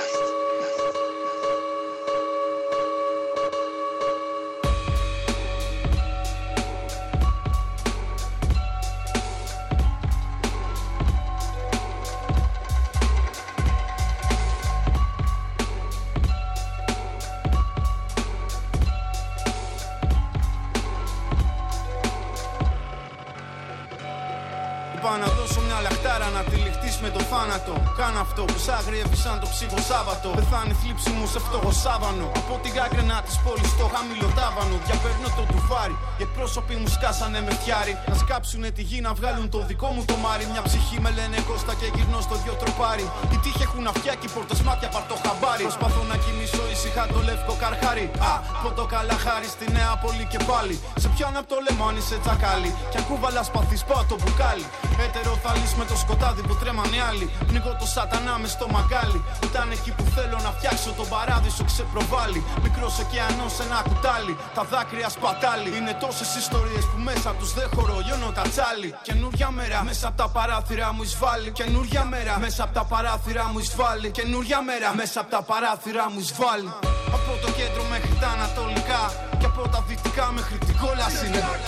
Να δώσω μια λαχτάρα να τυλιχτείς με το θάνατο. Κάνε αυτό που σ' άγριευε σαν το ψύχο Σάββατο. Πεθάνει θλίψη μου σε φτωχό σάβανο. Από την κάγκρενα της πόλης στο χαμηλό τάβανο. Διαπέρνω το τουφάρι. Οι εκπρόσωποι μου σκάσανε με φτιάρι. Να σκάψουνε τη γη να βγάλουν το δικό μου το μάρι. Μια ψυχή με λένε Κώστα και γυρνώ στο δυο τροπάρι. Οι τύχοι έχουν αυτιά και οι πόρτες μάτια πάρ' το χαμπάρι. Προσπαθώ να κοιμήσω ήσυχα το λευκό καρχάρι. Από το Καλαχάρι στη Νέα Πόλη και πάλι. Σε πιάνω από το λεμάνι σε τσακάλι. Κι αν κούβαλα σπαθείς πάω το μπουκάλι. Έτερο θα λύσει με το σκοτάδι που τρέμανε άλλοι. Πνίγω το σατανά μες στο μαγκάλι. Ήταν εκεί που θέλω να φτιάξω τον παράδεισο ξεπροβάλλει. Μικρός ωκεανός ένα κουτάλι. Τα δάκρυα σπατάλι. Είναι τόσες ιστορίες που μέσα τους δεν χωρώ. Λιώνω τα τσάλι. Καινούρια μέρα μέσα από τα παράθυρα μου εισβάλλει. Καινούρια μέρα μέσα από τα παράθυρα μου εισβάλλει. Καινούρια μέρα μέσα από τα παράθυρα μου εισβάλλει. Από το κέντρο μέχρι τα ανατολικά. Και από τα δυτικά μέχρι την κόλαση.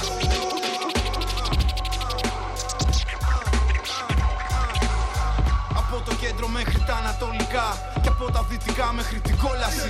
Από το κέντρο μέχρι τα ανατολικά και από τα δυτικά μέχρι την κόλαση.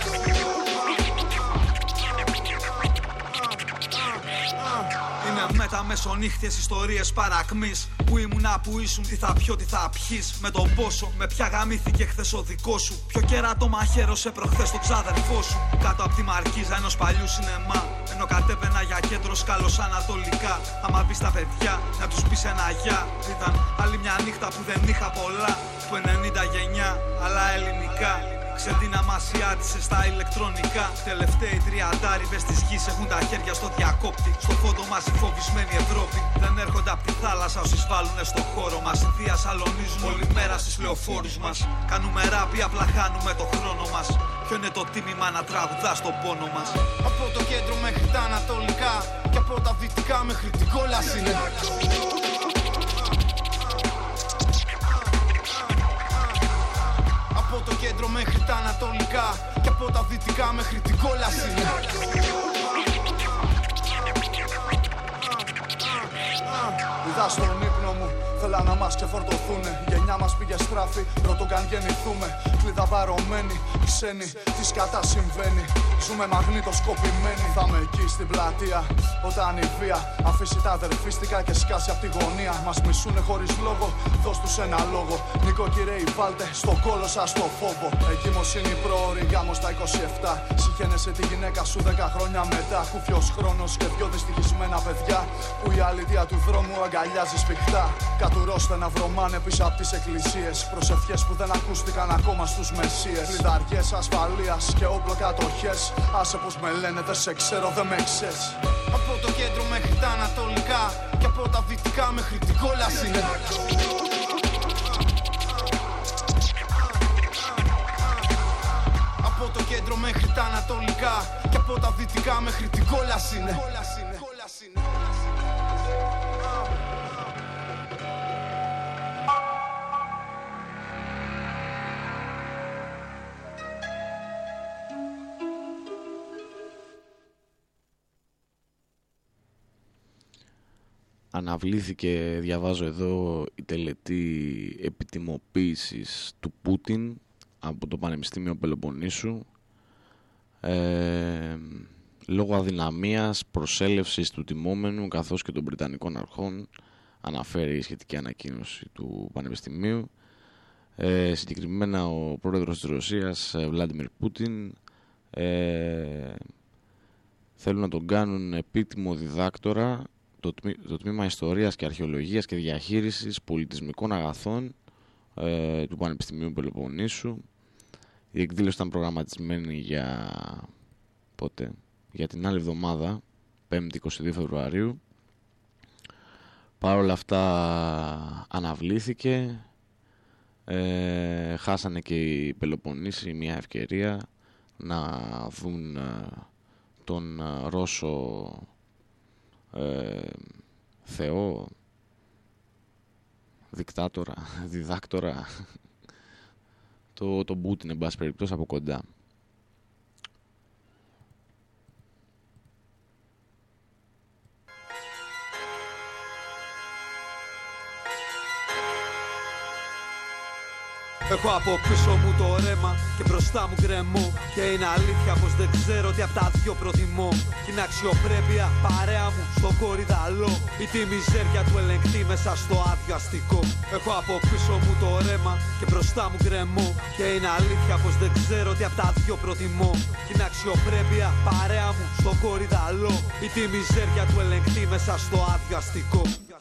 Είναι μετά μεσονύχτιες ιστορίες παρακμής. Που ήμουνα, που ήσουν, τι θα πιω, τι θα πιείς. Με τον πόσο, με ποια γαμήθηκε χθες ο δικό σου. Ποιο κέρατο μαχαίρωσε προχθές τον ξάδερφό σου. Κάτω απ' τη μαρκίζα ενός παλιού σινεμά. Ενώ κατέβαινα για κέντρο σκάλος ανατολικά. Άμα μπεις τα παιδιά, να τους πεις ένα γεια. Ήταν άλλη μια νύχτα που δεν είχα πολλά. Του 90 γενιά, αλλά ελληνικά. Ξεντίνα μασιάτισε στα ηλεκτρονικά. Τελευταίοι τριαντάριδες της γης έχουν τα χέρια στο διακόπτη. Στο φόντο μας η φοβισμένη Ευρώπη. Δεν έρχονται απ' τη θάλασσα όσοι σβάλουνε στο χώρο μας. Οι διασαλονίζουν όλη μέρα στις λεωφόρους μας. Κάνουμε ράπη, απλά χάνουμε το χρόνο μας. Ποιο είναι το τίμημα να τραγουδά στον πόνο μας. Από το κέντρο μέχρι τα ανατολικά και από τα δυτικά μέχρι την κόλαση. Από το κέντρο μέχρι τα ανατολικά και από τα δυτικά μέχρι την κόλαση. Είδα στον ύπνο μου, θέλα να μας ξεφορτωθούνε. Η γενιά μας πήγε στράφη, πρώτον καν γεννηθούμε. Κλίδα βαρωμένη, η ξένοι. Τι σκατά συμβαίνει, ζούμε μαγνητοσκοπημένοι. Θα είμαι εκεί στην πλατεία όταν η βία αφήσει τα αδερφίστικα και σκάσει απ' τη γωνία. Μας μισούνε χωρίς λόγο, δώσ' τους ένα λόγο. Νοικοκυρέοι βάλτε στο κόλο σας το φόβο. Εγκυμοσύνη προώρη γάμος στα 27. Συχαίνεσαι τη γυναίκα σου 10 χρόνια μετά. Κούφιος χρόνος και δυο δυστυχισμένα παιδιά που η αλήθεια του δρόμου αγκαλιάζει σφιχτά. Κατουρώστε να βρωμάνε πίσω από τις εκκλησίες. Προσευχές που δεν ακούστηκαν ακόμα στους μεσίες. Κλειδαριές ασφαλείας και όπλο κατοχές. Άσε πως με λένε δεν σε ξέρω, δεν με ξέρεις. Από το κέντρο μέχρι τα ανατολικά και από τα δυτικά μέχρι την κόλαση. Από το κέντρο μέχρι τα ανατολικά και από τα δυτικά μέχρι την κόλαση. Αναβλήθηκε, διαβάζω εδώ, η τελετή επιτιμοποίησης του Πούτιν από το Πανεπιστήμιο Πελοποννήσου λόγω αδυναμίας προσέλευσης του τιμόμενου καθώς και των Βρετανικών αρχών, αναφέρει η σχετική ανακοίνωση του Πανεπιστημίου. Συγκεκριμένα ο πρόεδρος της Ρωσίας, Βλάντιμιρ Πούτιν, θέλουν να τον κάνουν επίτιμο διδάκτορα το τμήμα Ιστορίας και Αρχαιολογίας και Διαχείρισης Πολιτισμικών Αγαθών του Πανεπιστημίου Πελοποννήσου. Η εκδήλωση ήταν προγραμματισμένη για την άλλη εβδομάδα, 5η 22 Φεβρουαρίου. Παρ' όλα αυτά αναβλήθηκε. Χάσανε και οι Πελοποννήσοι μια ευκαιρία να δουν τον Ρώσο θεό, διδάκτορα, τον Πούτιν, εν πάση περιπτώσει, από κοντά. Έχω από πίσω μου το ρέμα και μπροστά μου γκρεμό. Και είναι αλήθεια πως δεν ξέρω τι απ' τα δυο προτιμώ. Την αξιοπρέπεια παρέα μου στον κορυδαλό ή τη μιζέρια του ελεγκτή μέσα στο άδειο αστικό. Έχω από πίσω μου το ρέμα και μπροστά μου γκρεμό. Και είναι αλήθεια πως δεν ξέρω τι απ' τα δυο προτιμώ. Την αξιοπρέπεια παρέα μου στον κορυδαλό ή τη μιζέρια του ελεγκτή μέσα στο άδειο αστικό.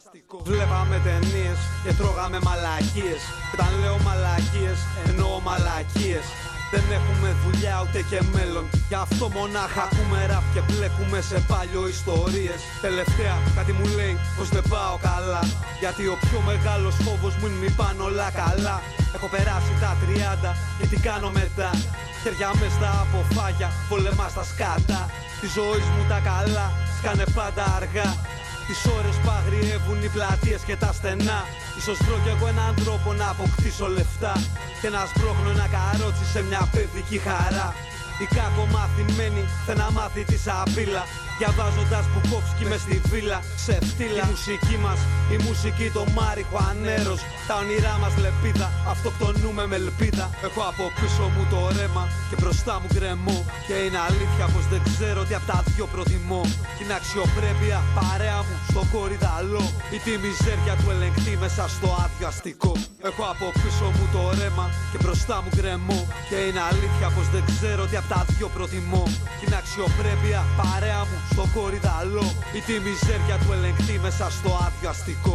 Βλέπαμε ταινίες και τρώγαμε μαλακίες. Όταν λέω μαλακίες εννοώ μαλακίες. Δεν έχουμε δουλειά ούτε και μέλλον. Γι' αυτό μονάχα ακούμε ραπ και μπλέκουμε σε παλιό ιστορίες. Τελευταία κάτι μου λέει πως δεν πάω καλά. Γιατί ο πιο μεγάλος φόβος μου είναι μη πάνε όλα καλά. Έχω περάσει τα 30 και τι κάνω μετά. Χέρια μες στα αποφάγια, πολεμά στα σκάτα. Τη ζωή μου τα καλά σκάνε πάντα αργά. Τις ώρες που αγριεύουν οι πλατείες και τα στενά. Ίσως βρω κι εγώ έναν τρόπο να αποκτήσω λεφτά και να σπρώχνω ένα καρότσι σε μια παιδική χαρά. Οι κακομαθημένοι θέλουν να μάθει τη σαπίλα. Διαβάζοντας Μπουκόφσκι μες στη βίλα. Ξεφτύλα η μουσική μας, η μουσική το μαριχουανέρος. Τα όνειρά μας λεπίδα, αυτοκτονούμε με ελπίδα. Έχω από πίσω μου το ρέμα και μπροστά μου γκρεμό. Και είναι αλήθεια πως δεν ξέρω τι απ' τα δυο προτιμώ. Την αξιοπρέπεια παρέα μου στο κορυδαλό ή τη μιζέρια του ελεγκτή μέσα στο άδειο αστικό. Έχω από πίσω μου το ρέμα και μπροστά μου γκρεμό. Και είναι αλήθεια πως δεν ξέρω τι απ' τα δυο προτιμώ. Την αξιοπρέπεια παρέα μου στο κορυδαλό ή τη μιζέρια του ελεγκτή μέσα στο άδειο αστικό.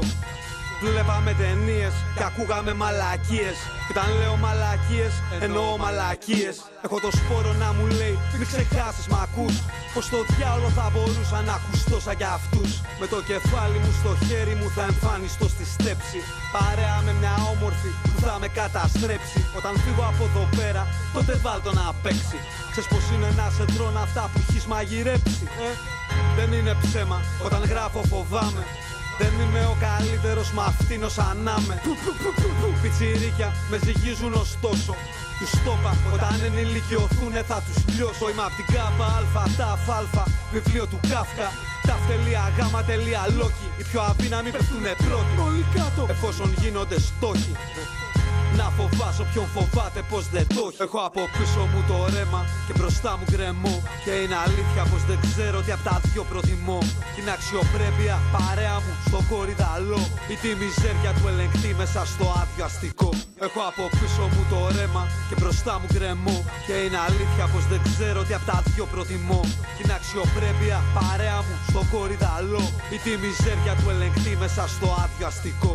Βλέπαμε ταινίες και ακούγαμε μαλακίες. Και όταν λέω μαλακίες εννοώ μαλακίες. Έχω το σπόρο να μου λέει μην ξεχάσεις μ' ακούς. Πως το διάολο θα μπορούσα να ακουστώ σαν κι αυτούς. Με το κεφάλι μου στο χέρι μου θα εμφανιστώ στη στέψη. Παρέα με μια όμορφη που θα με καταστρέψει. Όταν φύγω από εδώ πέρα τότε βάλτο να παίξει. Ξέρεις πως είναι να σε τρώνε αυτά που έχεις μαγειρέψει. Δεν είναι ψέμα, όταν γράφω φοβάμαι. Δεν είμαι ο καλύτερος, μα αυτήν ως ανάμε. Πιτσιρίκια με ζυγίζουν ωστόσο. Τους στόπα, όταν ενηλικιωθούνε θα τους λιώσω. Είμαι απ' την ΚΑΠΑ, ΑΛΦΑ, ΤΑΦ, ΑΛΦΑ, βιβλίο του Κάφκα. TAF.G.L.O.K. Οι πιο αδύναμοι πέφτουνε πρώτοι. Όλοι κάτω, εφόσον γίνονται στόχοι. Να φοβάσω ποιον φοβάται πως δεν το έχει. Έχω από πίσω μου το ρέμα και μπροστά μου γκρεμό. Και είναι αλήθεια πως δεν ξέρω τι απ' τα δυο προτιμώ. Την αξιοπρέπεια παρέα μου στο κορυδαλό ή τη μιζέρια του ελεγκτή μέσα στο άδειο αστικό. Έχω από πίσω μου το ρέμα και μπροστά μου γκρεμό. Και είναι αλήθεια πως δεν ξέρω τι απ' τα δυο προτιμώ. Την αξιοπρέπεια παρέα μου στο κορυδαλό ή τη μιζέρια του ελεγκτή μέσα στο άδειο αστικό.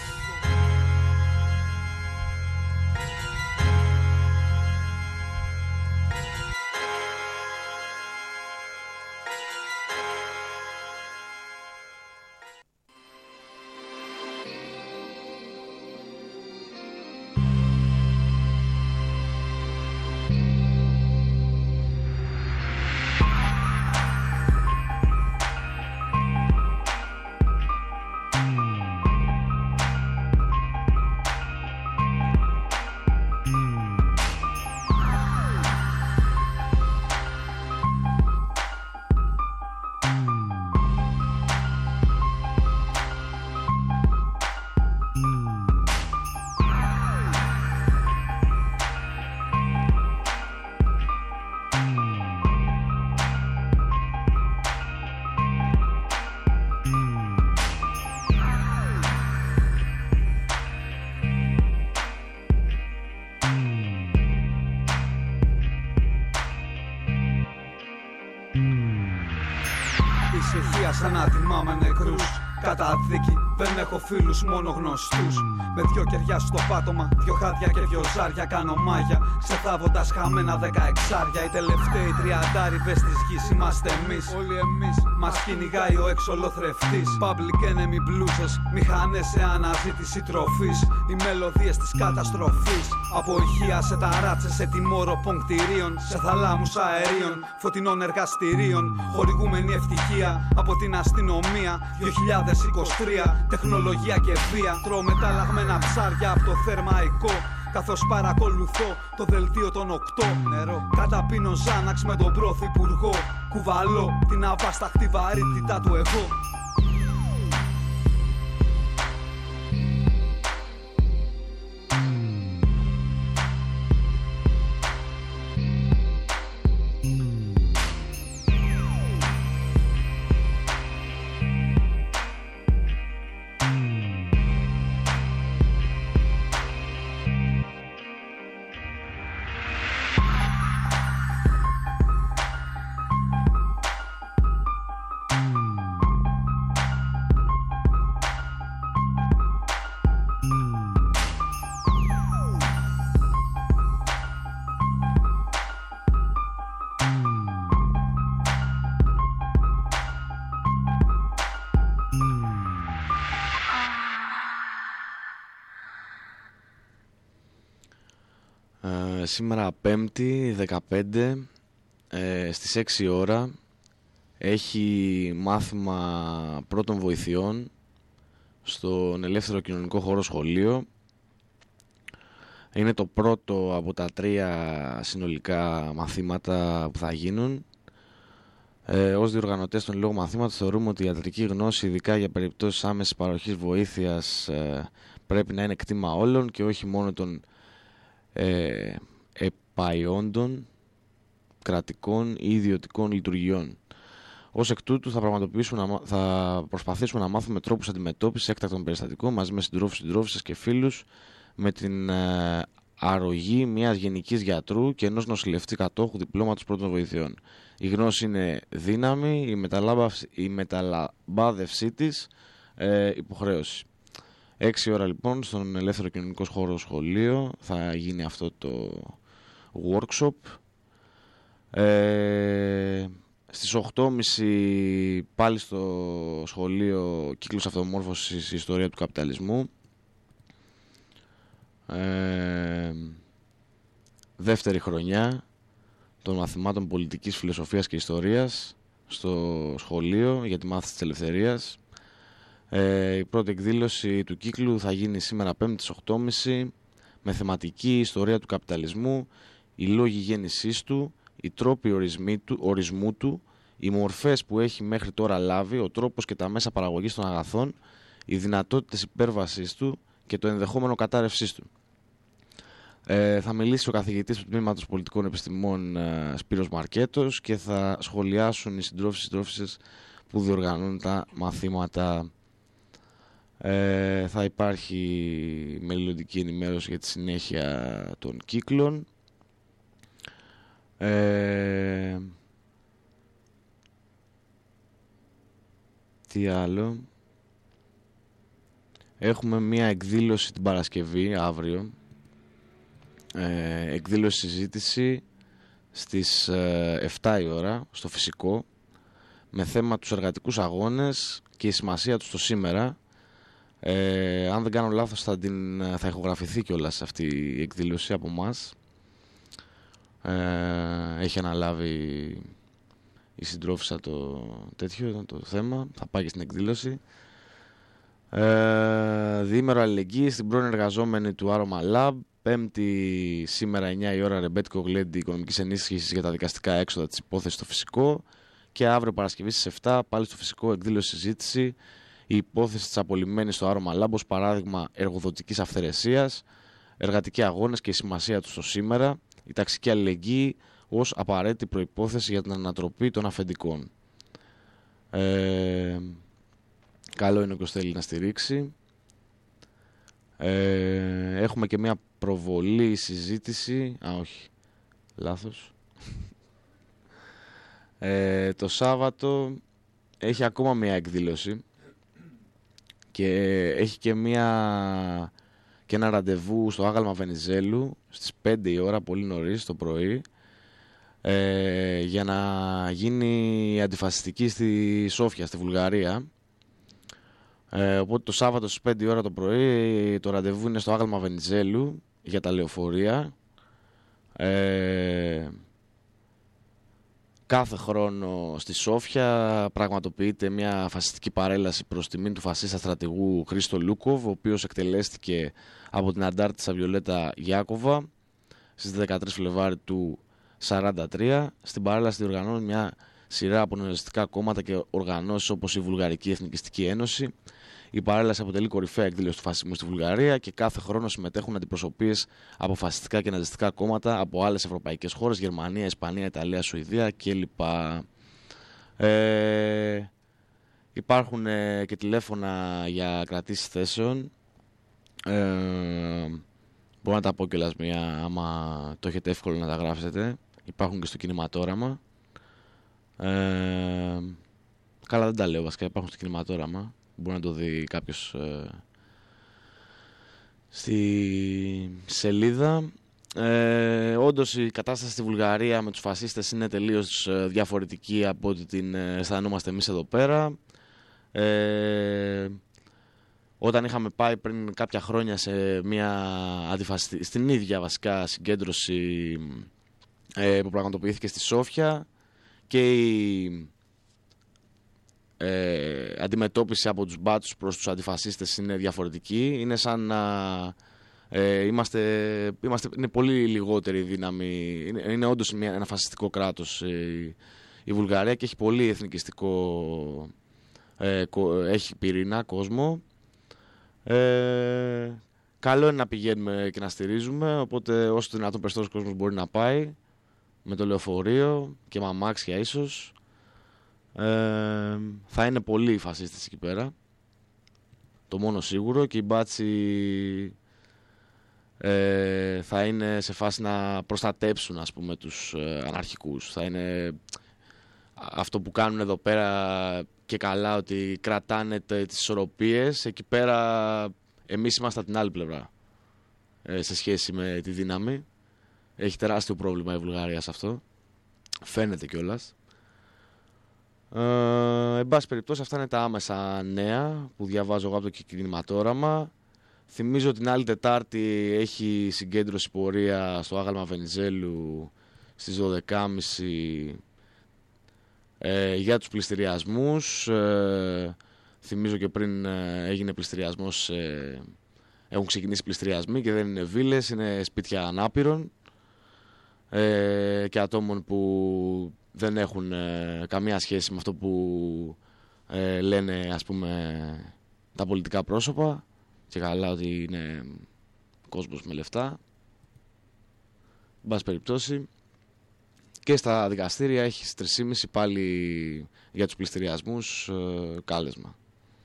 Ησυχία σαν να τιμάμε νεκρούς. Καταδίκη, δεν έχω φίλους, μόνο γνωστούς. Με δυο κεριά στο πάτωμα, δυο χάδια και δυο ζάρια κάνω μάγια. Ξεθάβοντας χαμένα 16άρια. Οι τελευταίοι τριαντάριδες της γης είμαστε εμείς. Όλοι εμείς μας κυνηγάει ο εξολοθρευτής. Public enemy blues, μηχανές σε αναζήτηση τροφής. Οι μελωδίες της καταστροφής. Από ηχεία σε ταράτσες, σε τιμόρροπων κτηρίων. Σε θαλάμους αερίων, φωτεινών εργαστηρίων. Χορηγούμενη ευτυχία από την αστυνομία. 2023, τεχνολογία και βία. Τρώω μεταλλαγμένα ψάρια από το θερμαϊκό. Καθώς παρακολουθώ το δελτίο των 8. Νερό. Καταπίνω Ζάναξ με τον πρωθυπουργό. Κουβαλώ την αβάσταχτη βαρύτητα του εγώ. Σήμερα Πέμπτη 15 στις 6 ώρα έχει μάθημα πρώτων βοηθειών στον Ελεύθερο Κοινωνικό Χώρο Σχολείο. Είναι το πρώτο από τα 3 συνολικά μαθήματα που θα γίνουν. Ως διοργανωτές των λόγων μαθήματος θεωρούμε ότι η ιατρική γνώση, ειδικά για περιπτώσεις άμεσης παροχής βοήθειας, πρέπει να είναι κτήμα όλων και όχι μόνο των επαϊόντων κρατικών ή ιδιωτικών λειτουργιών. Ως εκ τούτου θα προσπαθήσουμε να μάθουμε τρόπους αντιμετώπισης έκτακτων περιστατικών μαζί με συντρόφους, συντρόφισσες και φίλους, με την αρρωγή μιας γενικής γιατρού και ενός νοσηλευτή κατόχου διπλώματος πρώτων βοηθειών. Η γνώση είναι δύναμη, η μεταλαμπάδευσή της υποχρέωση. 6 ώρα λοιπόν στον Ελεύθερο Κοινωνικό Χώρο Σχολείο θα γίνει αυτό το workshop. Στις 8.30 πάλι στο σχολείο κύκλος αυτομόρφωσης η ιστορία του καπιταλισμού. Δεύτερη χρονιά των μαθημάτων πολιτικής, φιλοσοφίας και ιστορίας στο σχολείο για τη μάθηση της ελευθερίας. Η πρώτη εκδήλωση του κύκλου θα γίνει σήμερα 5η στις 8.30 με θεματική ιστορία του καπιταλισμού, οι λόγοι γέννησής του, οι τρόποι ορισμού του, οι μορφές που έχει μέχρι τώρα λάβει, ο τρόπος και τα μέσα παραγωγής των αγαθών, οι δυνατότητες υπέρβασής του και το ενδεχόμενο κατάρρευσής του. Θα μιλήσει ο καθηγητής του Τμήματος Πολιτικών Επιστημών Σπύρος Μαρκέτος και θα σχολιάσουν οι συντρόφισσες που διοργανώνουν τα μαθήματα. Θα υπάρχει μελλοντική ενημέρωση για τη συνέχεια των κύκλων. Τι άλλο? Έχουμε μία εκδήλωση την Παρασκευή, αύριο. Εκδήλωση συζήτηση στις 7 η ώρα στο Φυσικό, με θέμα τους εργατικούς αγώνες και η σημασία τους στο σήμερα. Αν δεν κάνω λάθος θα ηχογραφηθεί κιόλας αυτή η εκδήλωση από μας. Έχει αναλάβει η συντρόφισσα το θέμα. Θα πάει και στην εκδήλωση. Διήμερο αλληλεγγύη στην πρώην εργαζόμενη του Άρωμα Lab. Πέμπτη σήμερα 9 η ώρα ρεμπέτικο γλέντι οικονομικής ενίσχυσης για τα δικαστικά έξοδα της υπόθεσης στο Φυσικό. Και αύριο Παρασκευή στις 7 πάλι στο Φυσικό εκδήλωση συζήτηση. Η υπόθεση της απολυμμένης στο Άρωμα Lab ως παράδειγμα εργοδοτικής αυθαιρεσίας, εργατικοί αγώνες και η σημασία τους στο σήμερα, η ταξική αλληλεγγύη ως απαραίτητη προϋπόθεση για την ανατροπή των αφεντικών. Καλό είναι όποιος θέλει να στηρίξει. Έχουμε και μια προβολή συζήτηση. Όχι, λάθος. Το Σάββατο έχει ακόμα μια εκδήλωση και έχει και ένα ραντεβού στο Άγαλμα Βενιζέλου στις 5 η ώρα, πολύ νωρίς το πρωί, για να γίνει αντιφασιστική στη Σόφια, στη Βουλγαρία. Οπότε το Σάββατο στις 5 η ώρα το πρωί το ραντεβού είναι στο Άγαλμα Βενιζέλου για τα λεωφορεία. Κάθε χρόνο στη Σόφια πραγματοποιείται μια φασιστική παρέλαση προς τιμήν του φασίστα στρατηγού Χρήστο Λούκοβ, ο οποίος εκτελέστηκε από την αντάρτισσα Βιολέτα Γιάκοβα στις 13 Φλεβάρι του 1943. Στην παρέλαση διοργανώνουν μια σειρά από νεοζεστικά κόμματα και οργανώσεις όπως η Βουλγαρική Εθνικιστική Ένωση. Η παρέλαση αποτελεί κορυφαία εκδήλωση του φασισμού στη Βουλγαρία και κάθε χρόνο συμμετέχουν αντιπροσωπείες από φασιστικά και ναζιστικά κόμματα από άλλες ευρωπαϊκές χώρες, Γερμανία, Ισπανία, Ιταλία, Σουηδία κλπ. Υπάρχουν και τηλέφωνα για κρατήσεις θέσεων. Μπορώ να τα πω κιόλας μία, άμα το έχετε εύκολο να τα γράψετε. Υπάρχουν και στο κινηματόραμα. Καλά, δεν τα λέω βασικά, υπάρχουν στο κινηματόραμα. Μπορεί να το δει κάποιος στη σελίδα. Όντως η κατάσταση στη Βουλγαρία με τους φασίστες είναι τελείως διαφορετική από ό,τι την αισθανόμαστε εμείς εδώ πέρα. Όταν είχαμε πάει πριν κάποια χρόνια σε στην ίδια βασικά συγκέντρωση που πραγματοποιήθηκε στη Σόφια, και η αντιμετώπιση από τους μπάτσους προς τους αντιφασίστες είναι διαφορετική. Είναι σαν να είναι πολύ λιγότερη δύναμη. Είναι όντως ένα φασιστικό κράτος η Βουλγαρία και έχει πολύ εθνικιστικό, έχει πυρήνα κόσμο. Καλό είναι να πηγαίνουμε και να στηρίζουμε, οπότε όσο το δυνατόν περισσότερος κόσμος μπορεί να πάει με το λεωφορείο και με αμάξια ίσως. Θα είναι πολλοί οι φασίστες εκεί πέρα, το μόνο σίγουρο, και οι μπάτσοι θα είναι σε φάση να προστατέψουν, ας πούμε, τους αναρχικούς. Θα είναι αυτό που κάνουν εδώ πέρα και καλά, ότι κρατάνε τις ισορροπίες. Εκεί πέρα εμείς είμαστε από την άλλη πλευρά σε σχέση με τη δύναμη. Έχει τεράστιο πρόβλημα η Βουλγαρία σε αυτό, φαίνεται κιόλας. Εν πάση περιπτώσει, αυτά είναι τα άμεσα νέα που διαβάζω εγώ από το κινηματόραμα. Θυμίζω την άλλη Τετάρτη έχει συγκέντρωση πορεία στο Άγαλμα Βενιζέλου στις 12.30 για τους πληστηριασμούς. Θυμίζω και πριν έγινε πληστηριασμός, έχουν ξεκινήσει πληστηριασμοί και δεν είναι βίλες, είναι σπίτια ανάπηρων και ατόμων που δεν έχουν καμία σχέση με αυτό που λένε, ας πούμε, τα πολιτικά πρόσωπα, και καλά ότι είναι κόσμος με λεφτά. πάση περιπτώσει, και στα δικαστήρια έχει στις 3.30 πάλι για τους πληστηριασμούς κάλεσμα.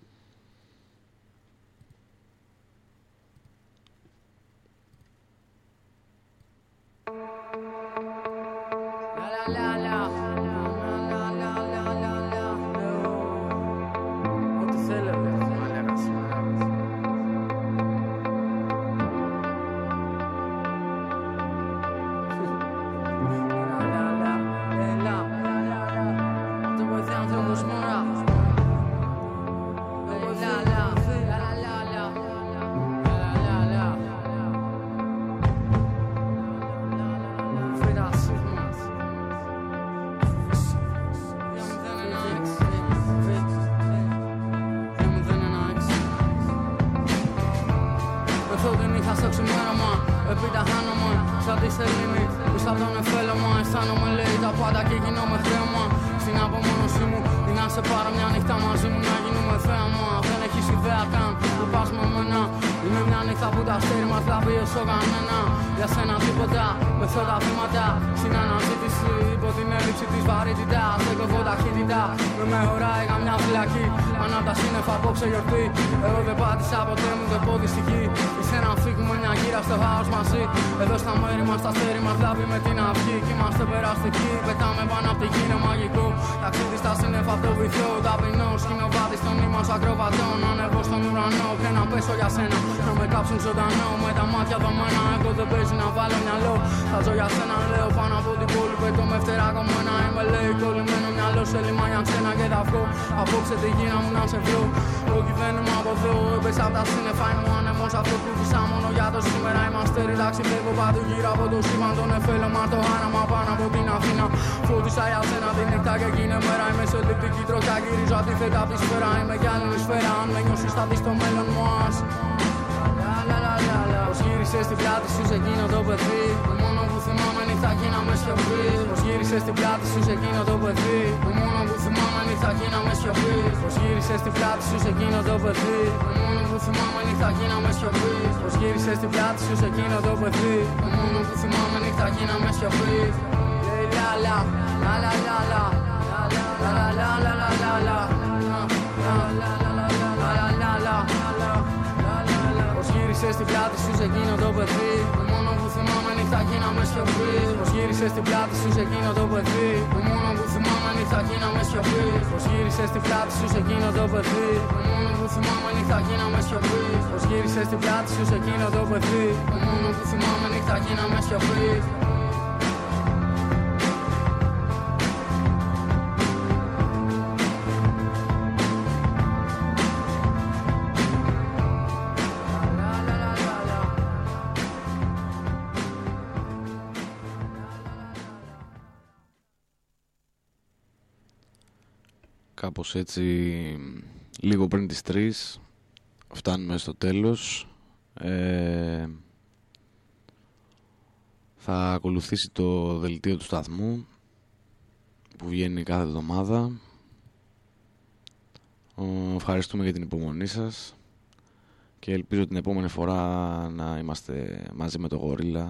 Κάπως έτσι, λίγο πριν τις 3 φτάνουμε στο τέλος. Θα ακολουθήσει το δελτίο του σταθμού που βγαίνει κάθε εβδομάδα. Ευχαριστούμε για την υπομονή σας και ελπίζω την επόμενη φορά να είμαστε μαζί με το Γορίλα